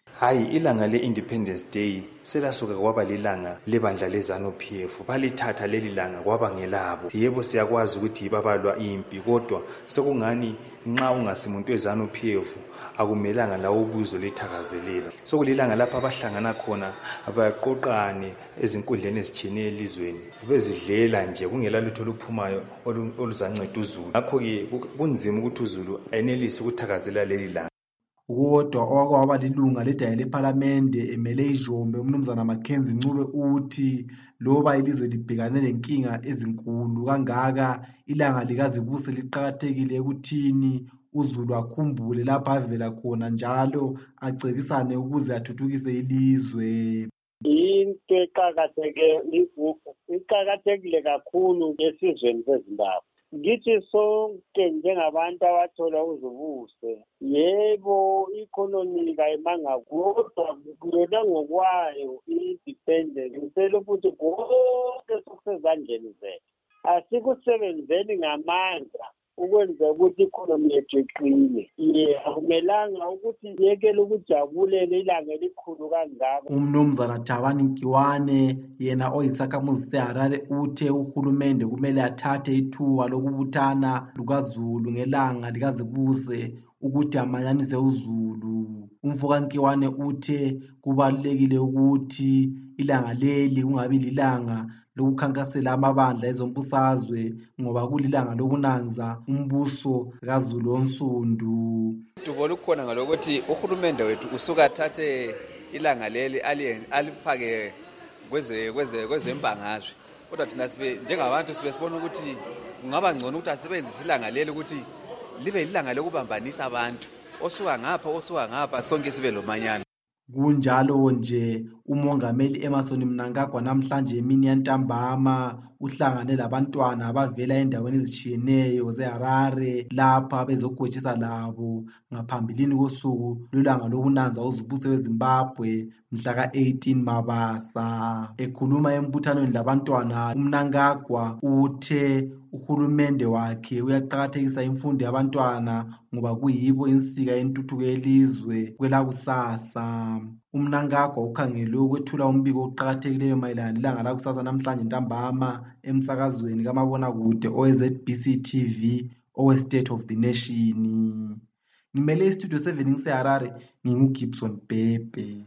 Hayi, ilanga le-Independence Day selasuka kwaba lilanga lebandla le-ZANU-PF. Balithatha leli langa kwaba ngelabo. Yebo siyakwazi ukuthi babalwa impi, kodwa sekungani nxa ungasimuntu we-ZANU-PF akumelanga lawo ubuzo lithakazelela. Sokulilanga lapha abahlangana khona abaqoqane ezinkundleni ezitshiyeneyo elizweni bezidlela nje kungela lutho oluphumayo oluzanceda uZulu. Ngakho-ke kunzima ukuthi uZulu enelise ukuthakazelela leli langa. Kodwa okwaba lilunga ledaya lephalamende emele iJombe umnumzana Mackenzie Ncube uthi loba ilizwe libhekane lenkinga ezinkulu kangaka ilanga likazibuse liqhakathekile ekuthini uZulu akhumbule lapha avela khona njalo acebisane ukuze athuthukise ilizwe. Into iqhakathekile kakhulu esizweni seZimbabwe. Ngithi sonke njengabantu abathola uzibuse, yebo economy kayimanga kodwa yona ngokwayo i-independence ngicela ukuthi konke sokusezandleni zethu asikusebenzeni ngamandla ukwenza ukuthi i-economy yethu iqine. Akumelanga ukuthi yekele ukujabulela ilanga elikhulu kangaka. Umnumzana Thabani Nkiwane yena oyisakhamuzi seHarare uthe uhulumende kumele athathe ithuba lokubuthana lukaZulu ngelanga likazibuse ukuthi amanyanise uZulu. Umfoka Nkiwane uthe kubalulekile ukuthi ilanga leli kungabi lilanga lokukhankasela amabandla ezombusazwe ngoba kulilanga lokunanza umbuso kaZulu onsundu. Udubo lukhona ngalokuthi uhulumende wethu usuka athathe ilanga leli alifake kwezembangazwe, kodwa thina sibe njengabantu sibe sibona ukuthi kungaba ngcono ukuthi asebenzise ilanga leli ukuthi libe ilanga lokubambanisa abantu, osuka ngapha sonke sibe lomanyana. Kunjalo nje umongameli Emmerson Mnangagwa namhlanje emini yantambama uhlangane labantwana abavela endaweni ezitshiyeneyo zeHarare lapha bezogwejisa labo ngaphambilini kosuku lulanga lokunanza uzibuse weZimbabwe mhla ka-18 Mabasa. Ekhuluma embuthanweni labantwana uMnangagwa uthe uhulumende wakhe uyaqhakathekisa imfundo yabantwana ngoba kuyibo insika yentuthuko yelizwe kwelakusasa. uMnangagwa ukhangelwe ukwethula umbiko oqhakathekileyo mayelana lelanga lakusasa namhlanje ntambama emsakazweni kamabonakude owe-ZBC TV owe-State of the Nation. Ngimele istudio 7 ngiseHarare, nginguGibson Bhebhe.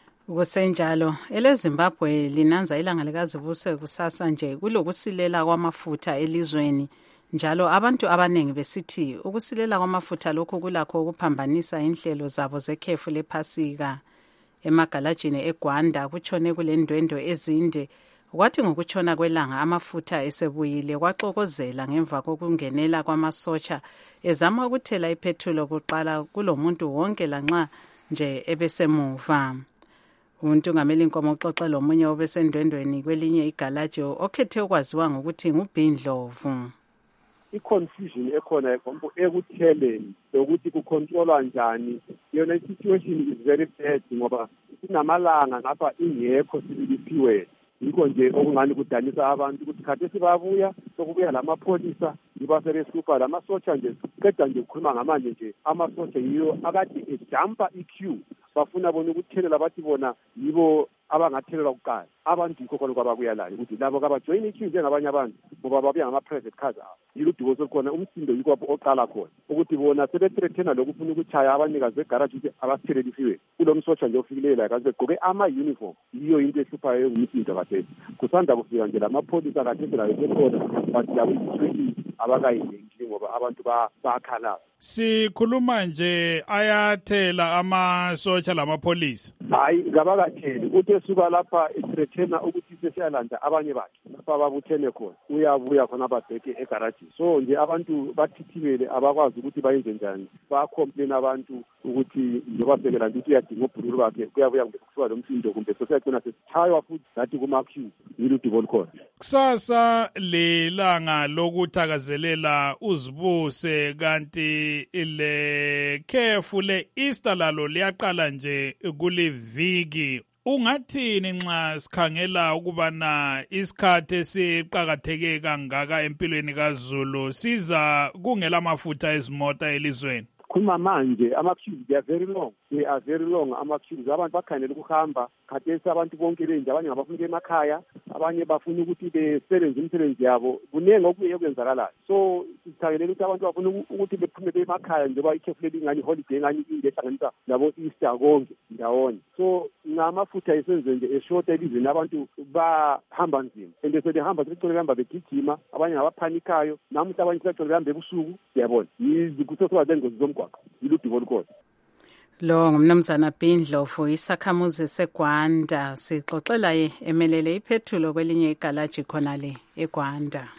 Kusenjalo eleZimbabwe linanza ilanga likazibuse kusasa nje kulokusilela kwamafutha elizweni, njalo abantu abanengi besithi ukusilela kwamafutha lokhu kulakho ukuphambanisa inhlelo zabo zekhefu lephasika. Emagalajini eGwanda kutshone kulendwendwe ezinde, kwathi ngokutshona kwelanga amafutha esebuyile kwaxokozela ngemva kokungenela kwamasotsha ezama ukuthela ipetrol kuqala kulomuntu wonke lanxa nje ebesemuva. Untungameli Nkomo uxoxe lomunye obesendwendweni kwelinye igalaji okhethe ukwaziwa ngokuthi nguBhindlovu. I-confusion ekhona ekutheleni lokuthi kucontrolwa njani yona i-situation is very bad ngoba sinamalanga ngapha ingekho sibilisiwe. Yikho nje okungani kudanisa abantu ukuthi khathi sibabuya sokubuya lamapholisa ibaseresupa lamasotsha nje qeda nje ukukhuluma ngamanje nje amasotsha yiyo akade ejampa i-queue bafuna bona ukuthelela bathi bona yibo abangathelelwa kuqala. Abantu yikho khona kwababuya layo ukuthi labo kabajoyina i-queue njengabanye abantu ngoba babuya ngama-private cars abo. Yilo udubo solukhona umsindo yikho oqala khona ukuthi bona sebethreathena lokufuna ukuchaya abanikazi begaraji ukuthi abasithelele isiwe. Kulo msotsha nje ofikileyo la kaze begqoke ama-uniform, yiyo into ehluphayo engumsindo kade. Kusanda kufika nje lamapholisa kade layo sekhona bathi labo i-situation abakayingeni ngoba abantu bakhala. Sikhuluma nje ayathela amasotsha lamapholisa. Hayi ngabakatheli uthi esuka lapha ethreathena ukuthi sesiyalanda abanye bakhe lapha babuthene khona uyabuya khona ababheke egaraji. So nje abantu bathithibele abakwazi ukuthi bayenze njani, bayacomplain abantu ukuthi njengoba sekelanda ukuthi uyadinga ubhululu bakhe kuyabuya kumbe kusuka lomsindo kumbe sesiyagcina sesithaywa futhi nathi kuma-queue. Yilo udubo olukhona. Kusasa lelanga lokuthakazelela uzibuse, kanti ile khefu le-Easter lalo liyaqala nje kuliviki. Ungathini nxa sikhangela ukubana isikhathi esiqakatheke kangaka empilweni kaZulu siza kungela mafutha ezimota elizweni? Khuluma manje ama-queues they are very long. they are very long ama-queues. Abantu bakhanele ukuhamba khathesi abantu bonke benje, abanye ngabafuna emakhaya, abanye bafuna ukuthi besebenze imisebenzi yabo. Kuningi okwenzakalayo. So sikhangelela ukuthi abantu bafuna ukuthi bephume emakhaya njengoba ikhefu leli ngani holiday ngani ingehlanganisa labo Easter konke ndawonye. So ngamafutha esenze nje eshort elizweni abantu bahamba nzima, and sebehamba sebehamba begijima, abanye ngabaphanikayo, namuhla abanye sebehamba ebusuku. Siyabona izikusosoba zengozi zomgwaqo yiludivo olukhona. Lo ngumnumzana Bhindlovu, isakhamuzi seGwanda, sixoxela emelele iphethulo kwelinye igalaji khona le eGwanda.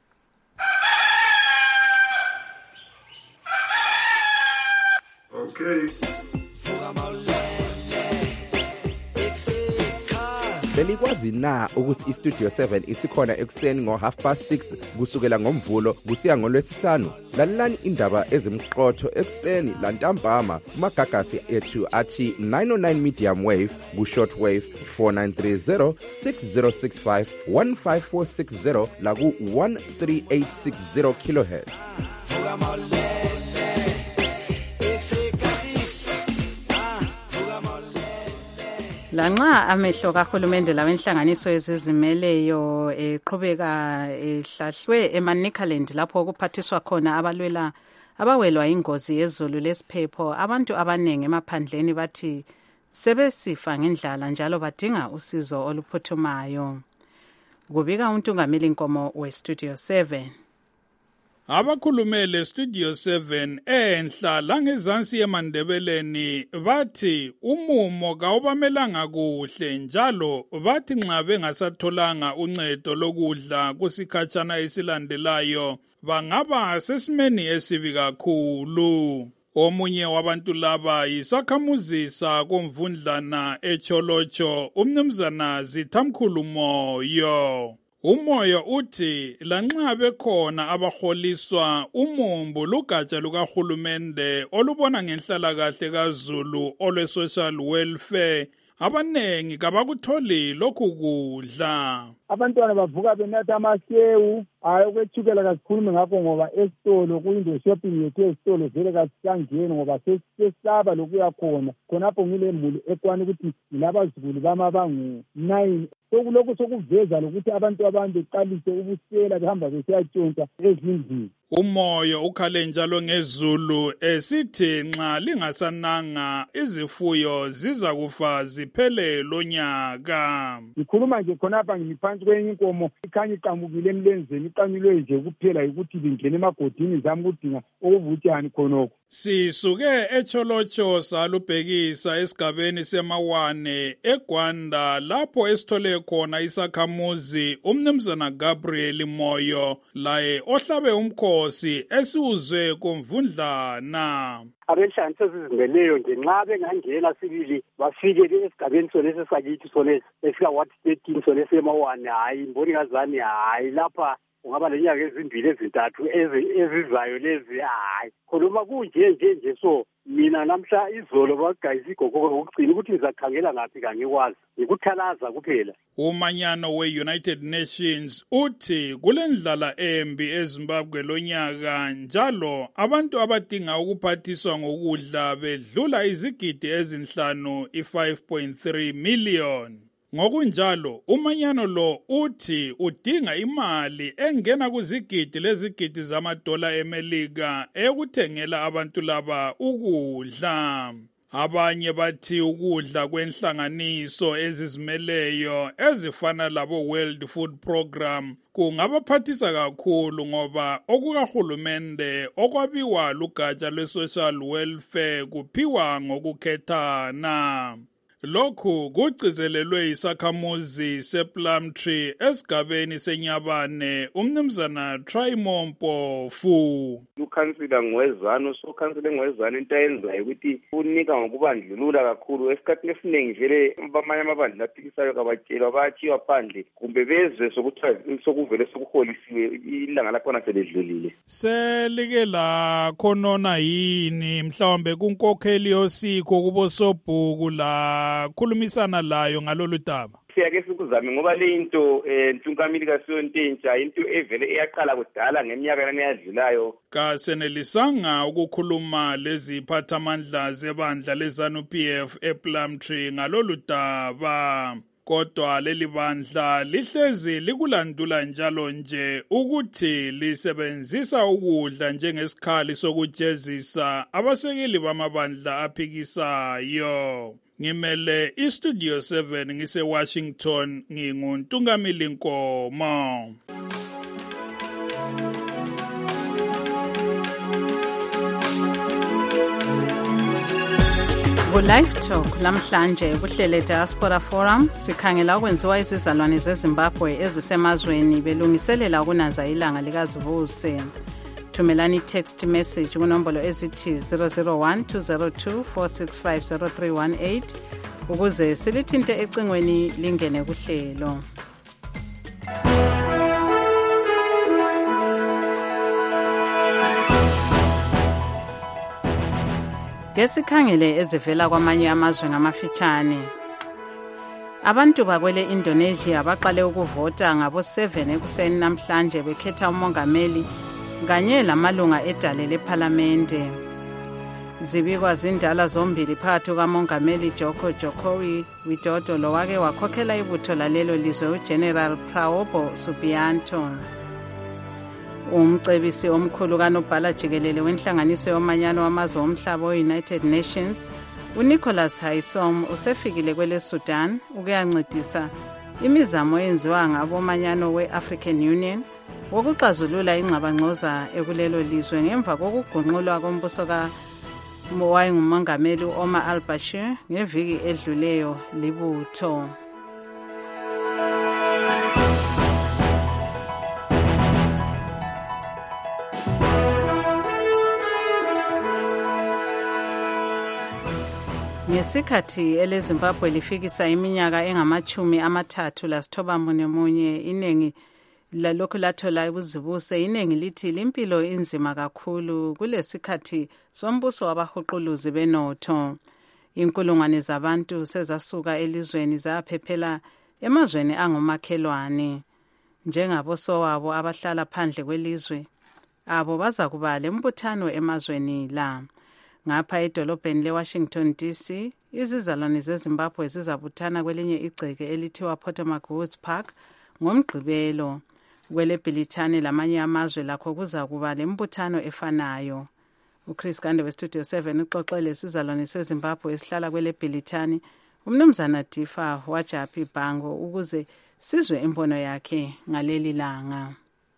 Okay. Belikwazi na ukuthi iStudio 7 isikhona ekuseni ngo6:30 kusukela ngomvulo kusiya ngolwesihlanu? Lalelani indaba ezimqotho ekuseni lantambama kumagagasi ethu athi 909 medium wave ku-short wave 4930 6065 15460 la ku-13860 kilohertz. Lanxa amehlo kahulumende lawenhlanganiso ezizimeleyo eqhubeka ehlahlwe eManicaland lapho kuphathiswa khona abawelwa ingozi yezulu lesiphepho, abantu abanengi emaphandleni bathi sebesifa ngendlala njalo badinga usizo oluphuthumayo. Kubika uNtungameli Nkomo weStudio 7. Abakhulumele Studio 7 enhla langezansi eMandebeleni bathi umumo kawubamelanga kuhle njalo bathi nxa bengasatholanga uncedo lokudla kusikhatshana esilandelayo bangaba sesimeni esibi kakhulu. Omunye wabantu laba yisakhamuzi sakoMvundlana eCholocho, umnumzana Zithamkhulu Moyo. Umoyo uthi lanxa bekhona abaholiswa umumbu lugatsha lukahulumende olubona ngenhlalakahle kaZulu olwe-social welfare, abanengi kabakutholi lokhu kudla. Abantwana bavuka benatha amasewu, okwethukela kasikhulume ngakho ngoba esitolo kuyinto shopping yethu esitolo vele kasangeni ngoba sesaba lokuya khonapho ngilembulu ekwana ukuthi ngilabazukulu bama bangu-9. Sokulokhu sokuveza lokuthi abantu abanye beqalise ubusela behamba besiyatshontsha ezindlini. Umoyo ukhale njalo ngezulu esithi nxa lingasananga izifuyo ziza kufa ziphele lonyaka. Ngikhuluma nje khonapha ngiphansi kwenye inkomo ikhanya iqamukile emlenzeni, iqanyulwe nje kuphela ukuthi lingene emagodini zami kudinga okuvutshani khonokho. Sisuke eCholocho salubhekisa esigabeni semawane eGwanda lapho esithole khona isakhamuzi umnumzana Gabriel Moyo laye ohlabe umkhosi esiwuzwe koMvundlana. Abenhlanganiso ezizimeleyo nje nxa bengangena sibili bafike esigabeni sonesi sakithi sonesi esika what 13 sonesi emawane, hayi mboni kazani, hayi lapha ungaba lenyanga ezimbili ezintathu ezizayo lezi, hayi khuluma kunje so mina namhla izolo bagayisa igogoko ngokugcina ukuthi ngizakhangela ngaphi kangikwazi, ngikuthalaza kuphela. Umanyano we-United Nations uthi kulendlala embi eZimbabwe lonyaka njalo abantu abadinga ukuphathiswa ngokudla bedlula izigidi ezinhlanu i-5.3 million. Ngokunjalo umanyano lo uthi udinga imali engena kuzigidi lezigidi zamadola eMelika ekuthengela abantu laba ukudla. Abanye bathi ukudla kwenhlanganiso ezizimeleyo ezifana labo World Food Program kungabaphathisa kakhulu ngoba okukahulumende okwabiwa lugatsha lwe-social welfare kuphiwa ngokukhethana. Lokhu kugcizelelwe isakhamuzi sePlumtree esigabeni seNyabane umnumzana Trymo Mpofu. Ukhansila ngwezana ukhansila ngwezana into ayenzayo ukuthi unika ngokubandlulula kakhulu. Esikhathini esiningi vele bamanye amabandla aphikisayo kabatshelwa bayachiwa phandle kumbe bezwe sokuvele sokuholisiwe ilanga lakhona seledlulile. Selike la khonona yini mhlawumbe kunkokheli yosiko kubo Sobhuku la khulumisana layo ngalolu daba? siyake sikuzame ngoba le into Ntungamili kaSiyonto entsha into evele eyaqala kudala ngeminyaka lana eyadlulayo. Kasenelisanga ukukhuluma leziphathamandla zebandla leZANU-PF ePlumtree ngalolu daba. Kodwa leli bandla lihlezi likulandula njalo nje ukuthi lisebenzisa ukudla njengesikhali sokujezisa abasekeli bamabandla aphikisayo. Ngimele iStudio 7 ngise-Washington nginguNtungamili Nkomo. Ku-Live Talk lamhlanje kuhlele Diaspora Forum sikhangela ukwenziwa izizalwane zeZimbabwe ezisemazweni belungiselela ukunanza ilanga likazivuse. Thumelani text message kunombolo ezithi 001-202-465-0318 ukuze silithinte ecingweni lingene kuhlelo. Ngesikhangele ezivela kwamanye amazwe ngamafitshane. Abantu bakwele Indonesia baqale ukuvota ngabo-7 ekuseni namhlanje bekhetha umongameli kanye lamalunga edale lephalamende. Zibikwa zindala zombili phakathi kukamongameli Joko Widodo lowake wakhokhela ibutho lalelo lizwe uGeneral Prabowo Subianto. Umcebisi omkhulu kanobhala jikelele wenhlanganiso yomanyano wamazwe omhlaba we-United Nations uNicholas Haysom usefikile kwele Sudan ukuyancedisa imizamo eyenziwa ngabomanyano we-African Union wokuxazulula ingxabangxoza ekulelo lizwe ngemva kokugunqulwa kombuso wayengumongameli Omar al-Bashir ngeviki edluleyo libutho. Ngesikhathi eleZimbabwe lifikisa iminyaka engama-39 inengi lalokhu lathola ubuzibuse inengi lithi limpilo inzima kakhulu kulesikhathi sombuso wabahuquluzi benotho. Inkulungwane zabantu sezasuka elizweni zaphephela emazweni angumakhelwane. Njengabosowabo abahlala phandle kwelizwe abo baza kuba lembuthano emazweni la. Ngapha edolobheni leWashington DC izizalwane zeZimbabwe zizabuthana kwelinye igceke elithiwa Potomac Woods Park ngomgqibelo. Kwele Bhilithani lamanye amazwe lakho kuza kuba lembuthano efanayo. uChris Gande weStudio 7 uxoxele isizalwane seZimbabwe esihlala kwele Bhilithani umnumzana Difa Wajapi Bhango ukuze sizwe imbono yakhe ngaleli langa.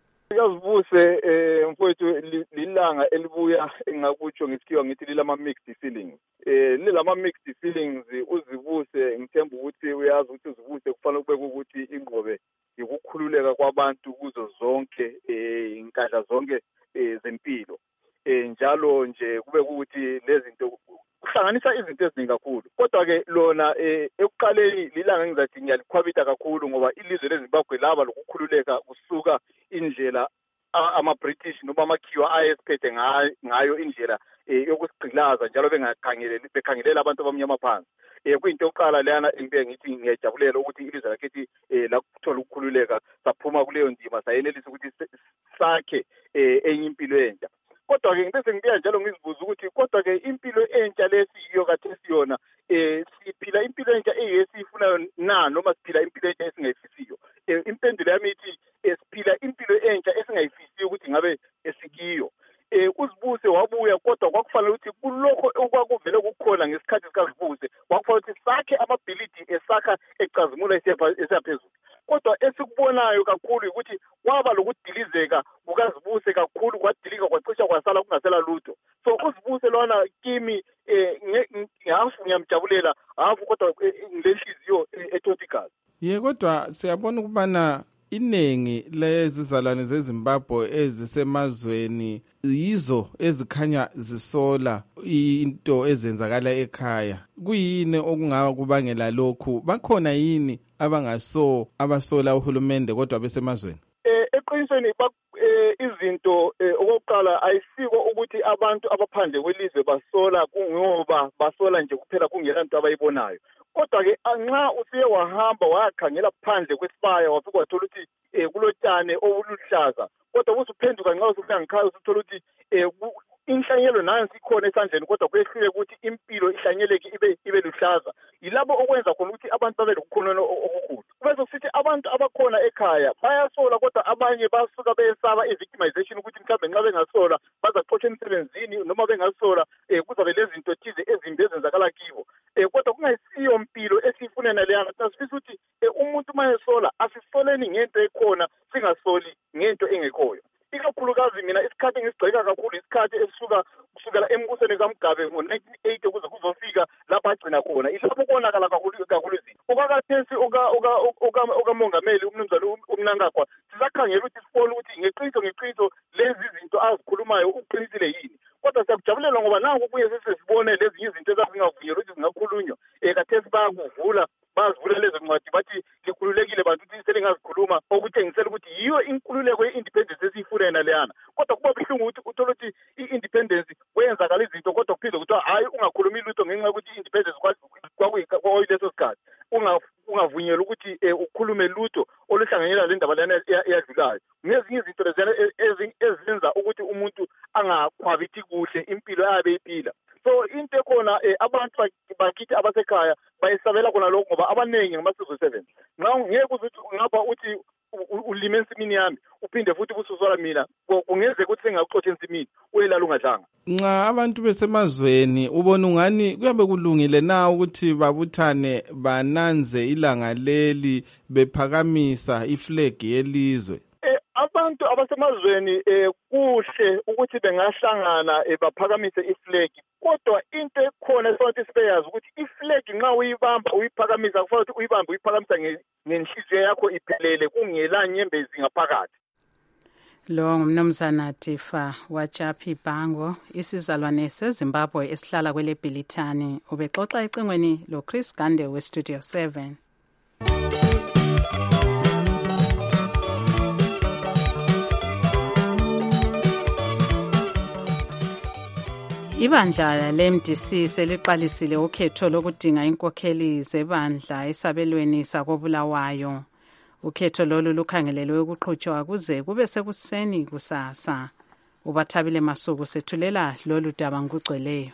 Yazivuse mfowethu lilanga elibuya engakutsho ngesikhiwa ngithi lilama mixed feelings. Lilama mixed feelings uzivuse ngithemba ukuthi uyazi ukuthi uzivuse kufanele kube ukuthi ingqobe ukukhululeka kwabantu kuzo zonke inkandla zonke zempilo. Njalo nje kube ukuthi lezi zinto kuhlanganisa izinto eziningi kakhulu. Kodwa ke lona ekuqaleni lilanga ngizathi ngiyalikhwabita kakhulu ngoba ilizwe leZimbabwe laba lokukhululeka kusuka indlela ama-British noma amakhiwa ayesiphethe ngayo indlela yokusigqilaza njalo bekhangelela abantu abamnyama phansi. Kuyinto yokuqala leyana ngithi ngiyajabulela ukuthi ilizwe lakithi lakuthola ukukhululeka saphuma kuleyo ndima sayenelisa ukuthi sakhe enye impilo entsha. Kodwa ke ngibese ngibuya njalo ngizibuza ukuthi kodwa ke impilo entsha lesiyiyo kade siyona siphila impilo entsha eyesifunayo noma siphila impilo entsha esingayifisiyo. Impendulo yami ithi siphila impilo entsha esingayifisiyo ukuthi ngabe esikiyo. Uzibuse wabuya kodwa kwakufanele ukuthi kulokho okwakuvele kukhona ngesikhathi sikazibuse kwakufanele ukuthi sakhe amabhilidi esakha ecazimula esiyaphezulu. Kodwa esikubona kakhulu ukuthi kwaba lokudilizeka kukazibuse kakhulu kwadilika kwacisha kwasala kungasela lutho. So uzibuse lona kimi ngafu ngiyamjabulela hafu kodwa ngilenhliziyo ethothikazi. Kodwa siyabona ukubana iningi lezizalwane zeZimbabwe ezisemazweni yizo ezikhanya zisola into ezenzakala ekhaya. Kuyini okungaba kubangela lokhu? Bakhona yini abasola uhulumende kodwa besemazweni? Eqinisweni izinto okokuqala ayisiko ukuthi abantu abaphandle kwelizwe basola kungoba basola nje kuphela kungelanto abayibonayo. kodwa-ke nxa usiye wahamba wayakhangela phandle kwesibaya wafika wathola ukuthi kulotshane obuluhlaza kodwa usuphenduka nxa usufika ngikhaya usuthola ukuthi inhlanyelo nansi ikhona esandleni kodwa kwehlule ukuthi impilo ihlanyeleke ibe luhlaza. Yilabo okwenza khona ukuthi abantu babe lokukhululeka okukhulu. Bese kusithi abantu abakhona ekhaya bayasola kodwa abanye basuka beyesaba i-victimization ukuthi mhlawumbe nxa bengasola bazaxotsha emsebenzini noma bengasola kuzabe lezinto thize ezimbi ezenzakala kibo. Kodwa kungayisiyo mpilo esiyifunena leyana. Sifisa ukuthi umuntu mayesola asisoleni ngento ekhona singasoli ngento engekhoyo. Ikakhulukazi mina isikhathi engisigceka kakhulu isikhathi kusukela embusweni kaMgabe ngo-1980 kuze kuzofika lapha agcina khona. Ilapho konakala kakhulu izinto. Okakathesi okamongameli umnumzana uMnangagwa sisakhangela ukuthi sifone ukuthi ngeqiniso lezi zinto azikhulumayo uqinisile yini. Kodwa siyakujabulela ngoba nangu kuye sesibone lezi izinto ezazingavunyelwa ukuthi zingakhulunywa. Kathesi bayakuvula bazivula lezo ncwadi bathi likhululekile bantu ukuthi selingazikhuluma okuthengisela ukuthi yiyo inkululeko ye-independence esiyifunena leyana. Kodwa kuba buhlungu ukuthi uthole ukuthi i-independence kwenzakala izinto kodwa kuphinde kuthiwa hayi ungakhulumi lutho ngenxa yokuthi i-independence kwakuyileso sikhathi ungavunyelwa ukuthi ukhulume lutho oluhlanganyela le ndaba lena eyadlulayo. Ngezinye izinto leziyana ezenza ukuthi umuntu angakhwabithi kuhle impilo ayabe iphila. So into ekhona abantu bakithi abasekhaya bayisabela khona lokho ngoba abaningi ngama-Sizwe 7 ngeke ukuthi ngapha uthi ulime ensimini yami uphinde futhi kususola mina kungenzeka ukuthi sengakuxotsha ensimini uyelala ungadlanga. Nxa abantu besemazweni ubona ungani kuyabe kulungile na ukuthi babuthane bananze ilanga leli bephakamisa iflag yelizwe? Abantu abasemazweni kuhle ukuthi bengahlangana baphakamise iflag, kodwa into ekhona efanele sibeyazi ukuthi iflag nxa uyiphakamisa kufanele ukuthi uyiphakamisa ngenhliziyo yakho iphelele kungela nyembezi ngaphakathi. Lo ngumnumzana Tifa Wachapi Bango, isizalwane seZimbabwe esihlala kwele Bhilithani, ubexoxa ecingweni lo Chris Gande we Studio 7. Ibandla le-MDC seliqalisile ukhetho lokudinga inkokheli zebandla esabelweni sakobulawayo. Ukhetho lolu lukhangelelwe ukuqhutshwa kuze kube sekuseni kusasa. Ubathabile Masuku sethulela lolu daba ngokugcweleyo.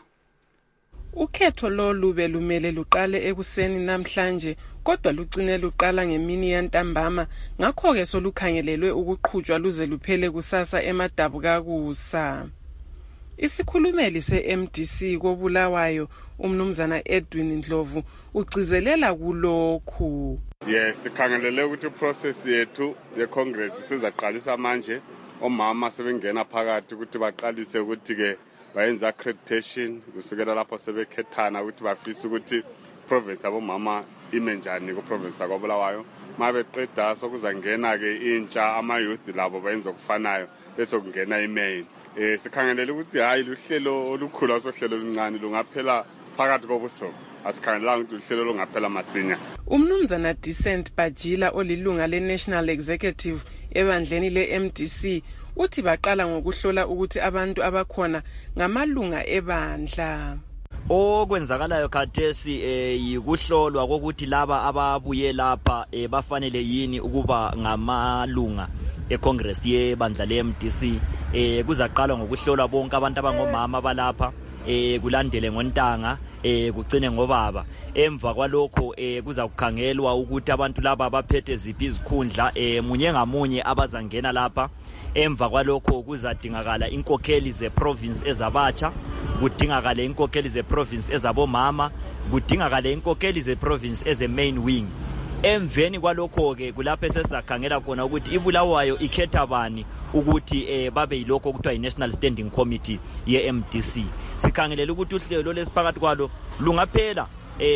Ukhetho lolu belumele luqale ekuseni namhlanje kodwa lugcine luqala ngemini yantambama, ngakho-ke solukhangelelwe ukuqhutshwa luze luphele kusasa eMadabukakusa. Isikhulumeli se-MDC kobulawayo umnumzana Edwin Ndlovu ugcizelela kulokhu. Yes, sikhangelele ukuthi process yethu ye-Congress sizaqalisa manje. Omama sebengena phakathi ukuthi baqalise ukuthi ke bayenza accreditation kusukela lapho sebekhethana ukuthi bafisa ukuthi province abomama ime njani ku province akobulawayo. Mabeqeda sokuzangena ke intsha ama-youth labo bayenza okufanayo bese kungena i-main. Sikhangelele ukuthi hayi luhlelo olukhulu asohlelo oluncane lungaphela phakathi kobusuku. Asikhangelanga ukuthi uhlelo lungaphela masinya. Umnumzana Decent Bajila olilunga le-National Executive ebandleni le-MDC uthi baqala ngokuhlola ukuthi abantu abakhona ngamalunga ebandla. Okwenzakalayo khathesi yikuhlolwa kokuthi laba ababuye lapha bafanele yini ukuba ngamalunga eCongress yebandla le-MDC. Kuzaqala ngokuhlolwa bonke abantu abangomama balapha, kulandele ngontanga, kugcine ngobaba. Emva kwalokho kuzakukhangelwa ukuthi abantu laba baphethe ziphi izikhundla munye ngamunye abazangena lapha. Emva kwalokho kuzadingakala inkokheli ze-province ezabatsha, kudingakala inkokheli ze-province ezabomama, kudingakala inkokheli ze-province eze-main wing. Emveni kwalokho ke kulapho sesizakhangela khona ukuthi ibulawayo ikhetha bani ukuthi babe yilokho okuthiwa yi-National Standing Committee ye-MDC. Sikhangelela ukuthi uhlelo lesiphakathi kwalo lungaphela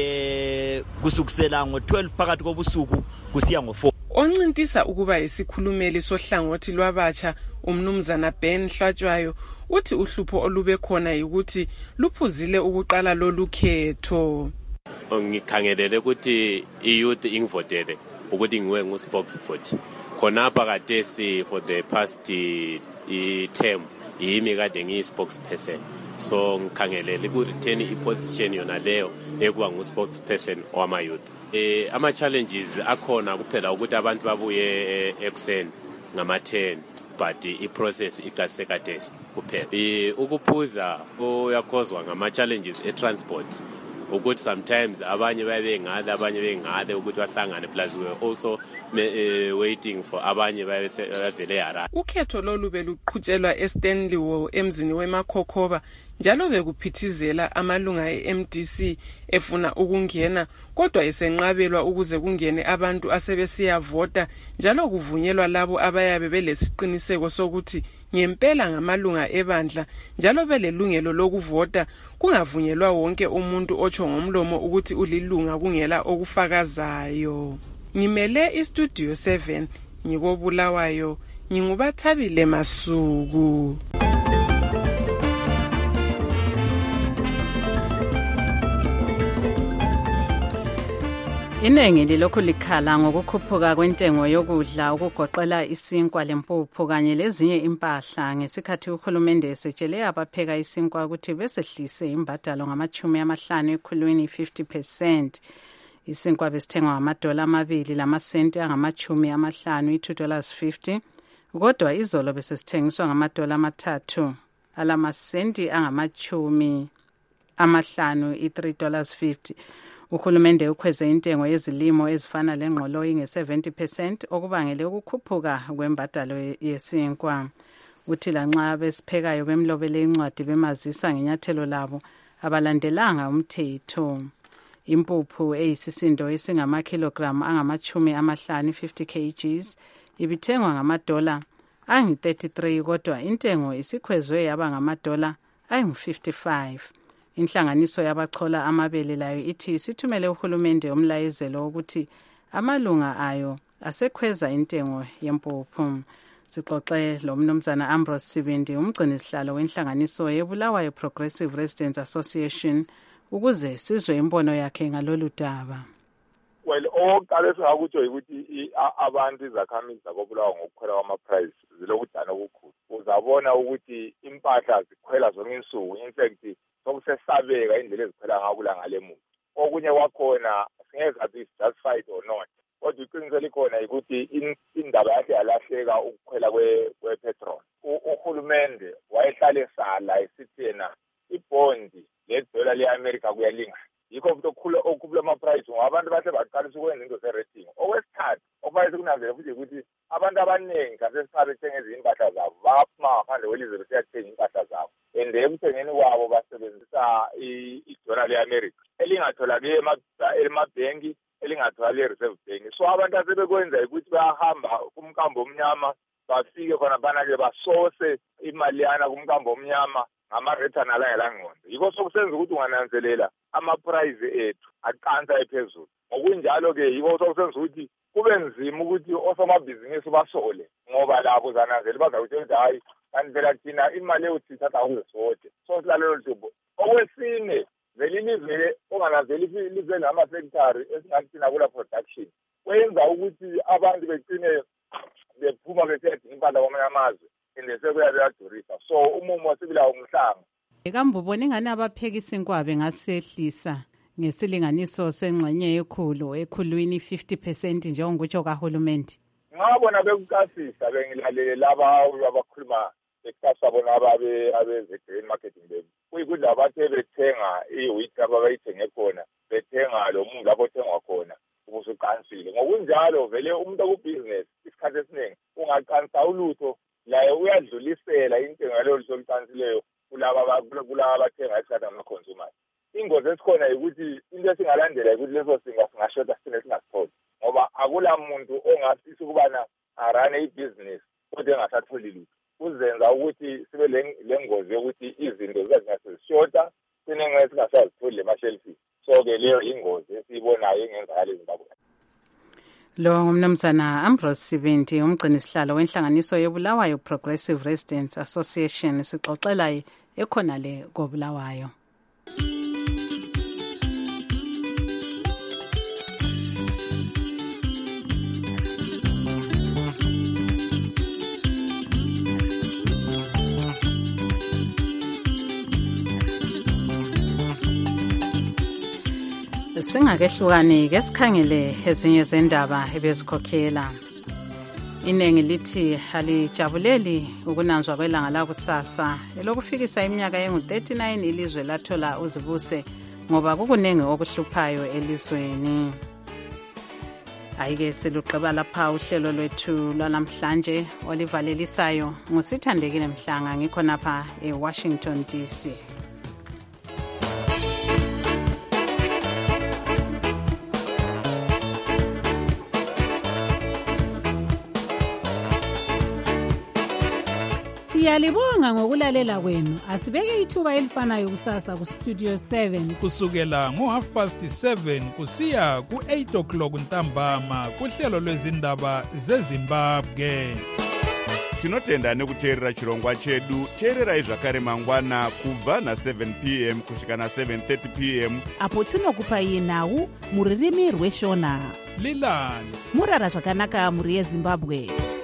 kusukisela ngo-12 phakathi kobusuku kusiya ngo-4. Oncintisa ukuba isikhulumeli sohlangothi lwabatsha umnumzana Ben Hlatshwayo uthi uhlupho olube khona ukuthi luphuzile ukuqala lolu khetho. Ngikhangelele ukuthi i-youth ingivotele ukuthi ngiwe ngu-spokesvote khonapha kadesi for the past term yimi kade ngiyi-spokesperson so ngikhangelele ku-retain i-position yona leyo ekuba ngu-spokesperson wama-youth. Ama-challenges akhona kuphela ukuthi abantu babuye ekuseni ngama-10 but i-process iqalise kadesi kuphela. Ukuphuza kuyakhozwa ngama-challenges e-transport ukuthi sometimes abanye babengale abanye bengale ukuthi bahlangane plus we were also waiting for abanye bavele yara. Ukhetho lolu beluqhutshelwa eStanley Hall emzini weMakhokhoba njalo bekuphithizela amalunga eMDC efuna ukungena kodwa esenqabelwa ukuze kungene abantu asebesiyavota njalo kuvunyelwa labo abayabe belesiqiniseko sokuthi ngempela ngamalunga ebandla njalo belelungelo lokuvota kungavunyelwa wonke umuntu otsho ngomlomo ukuthi ulilunga kungela okufakazayo. Ngimele iStudio 7 ngikobulawayo ngingubathabile Masuku. Inengi lilokhu likhala ngokukhuphuka kwentengo yokudla ukugoqela isinkwa lempuphu kanye lezinye impahla ngesikhathi uhulumende esetshele abapheka isinkwa ukuthi besehlise imbadalo ngama-50 ekhulwini 50%. Isinkwa besithengwa $2 lamasenti angama-50 $2.50 kodwa izolo besesithengiswa $3 alamasenti angama-50 $3.50. Uhulumende ukhweze intengo yezilimo ezifana lengqoloyi nge-70% okubangele ukukhuphuka kwembadalo yesinkwa. Uthi lanxa besiphekayo bemlobele incwadi bemazisa ngenyathelo labo abalandelanga umthetho. Impuphu eyisisindo esingamakilogramu angama-50 50 kgs ibithengwa ngama-$33 kodwa intengo isikhwezwe yaba ngama-$55. Inhlanganiso yabachola amabele layo ithi isithumele uhulumende umlayezelo ukuthi amalunga ayo asekhweza intengo yempuphu. Sixoxe lo mnumzana Ambrose Sibindi umgcinisihlalo wenhlanganiso yeBulawayo Progressive Residents Association ukuze sizwe imbono yakhe ngalolu daba. Well, oqale singakutsho ukuthi abantu izakhamizi zakobulawayo ngokukhwela kwama-price zilokudana okukhulu. Uzabona ukuthi impahla zikhwela zonke insuku. In fact, sokusesabeka indlela ezikhwela ngakula ngale muntu. Okunye kwakhona singeke sathi is justified or not. Kodwa iqiniso likhona ukuthi indaba yakhe yalahleka ukukhwela kwe-petrol. Uhulumende wayehlale sala esithi yena ibondi le-dollar le-America kuyalingana. Yikho futhi okhuphula ama-price ngoba abantu bahle baqalisa ukwenza into ze-rating. Okwesithathu okufanele sikunanzele futhi ukuthi abantu abaningi kasesithatha bethenga ezinye impahla zabo baphuma ngaphandle kwelizwe besiyathenga impahla zabo and ekuthengeni kwabo basebenzisa i-dollar le-America elingatholakali emabhenki elingatholakali e-reserve bank. So abantu asebekwenza ukuthi bayahamba kumkambo omnyama bafike khona bana-ke basose imali yana kumkambo omnyama ngama-return alangelangqondo. Yikho sokusenza ukuthi ungananzelela ama-price ethu aqansa ephezulu. Ngokunjalo-ke yikho sokusenza ukuthi kube nzima ukuthi osomabhizinisi basole ngoba labo zananzela bazakutshela ukuthi hayi kanti phela thina imali ewuthi ithatha kuze sote. So silalelo ludubo. Okwesine vele ilizwe ongananzeli ilizwe ngama-secretary esingathi thina kula production kwenza ukuthi abantu begcine bephuma besiyadinga impahla kwamanye amazwe sekuyabeadurisa. So umumo sibila umhlanga. Kambe ubona ingane abaphekisa inkwabe ngasehlisa ngesilinganiso sengxenye ekhulwini 50% njengokutsho kahulumende. Ngabona bekukasisa bengilalele laba abakhuluma bekukasa bona abeze-grain marketing level. Kuyikudla bathe bethenga i-wheat abayithenge khona bethenga lo muntu lapho othengwa khona ubusuqansile. Ngokunjalo vele umuntu okubhizinesi isikhathi esiningi ungaqansa ulutho laye uyadlulisela intengo yalelo lutho oluqansileyo kulaba abathenga isikhathi ama-consumers. Ingozi esikhona ukuthi into esingalandela ukuthi leso singashoda sithine singasitholi ngoba akula muntu ongasisa ukubana arane ibhizinisi kodwa engasatholi lutho. Kuzenza ukuthi sibe le ngozi yokuthi izinto zingazishoda sine ngeke singasazitholi lemashelfini. So-ke leyo ingozi esiyibonayo engenzakala eZimbabwe. Lo ngumnumzana Ambrose Sibindi umgcinisihlalo wenhlanganiso yeBulawayo Progressive Residents Association sixoxela ekhonale koBulawayo. Singakehlukani ke sikhangele ezinye zendaba ebezikhokhela. Iningi lithi alijabuleli ukunanzwa kwelanga lakusasa elokufikisa iminyaka engu-39 ilizwe lathola uzibuse ngoba kukuningi okuhluphayo elizweni. Ayike siluqeba lapha uhlelo lwethu lwanamhlanje olivalelisayo ngusithandekile Mhlanga ngikho napha eWashington DC. Siyalibonga ngokulalela kwenu. Asibeke ithuba elifanayo kusasa ku Studio 7 kusukela ngo7:30 kusiya ku8:00 ntambama kuhlelo lwezindaba zeZimbabwe. Tinotenda nekuteerera chirongwa chedu. Teererai zvakare mangwana kubva na7 p.m. kusvika na7:30 p.m. apo tinokupai nhau muririmi rweshona. Lilani murara zvakanaka muri yeZimbabwe.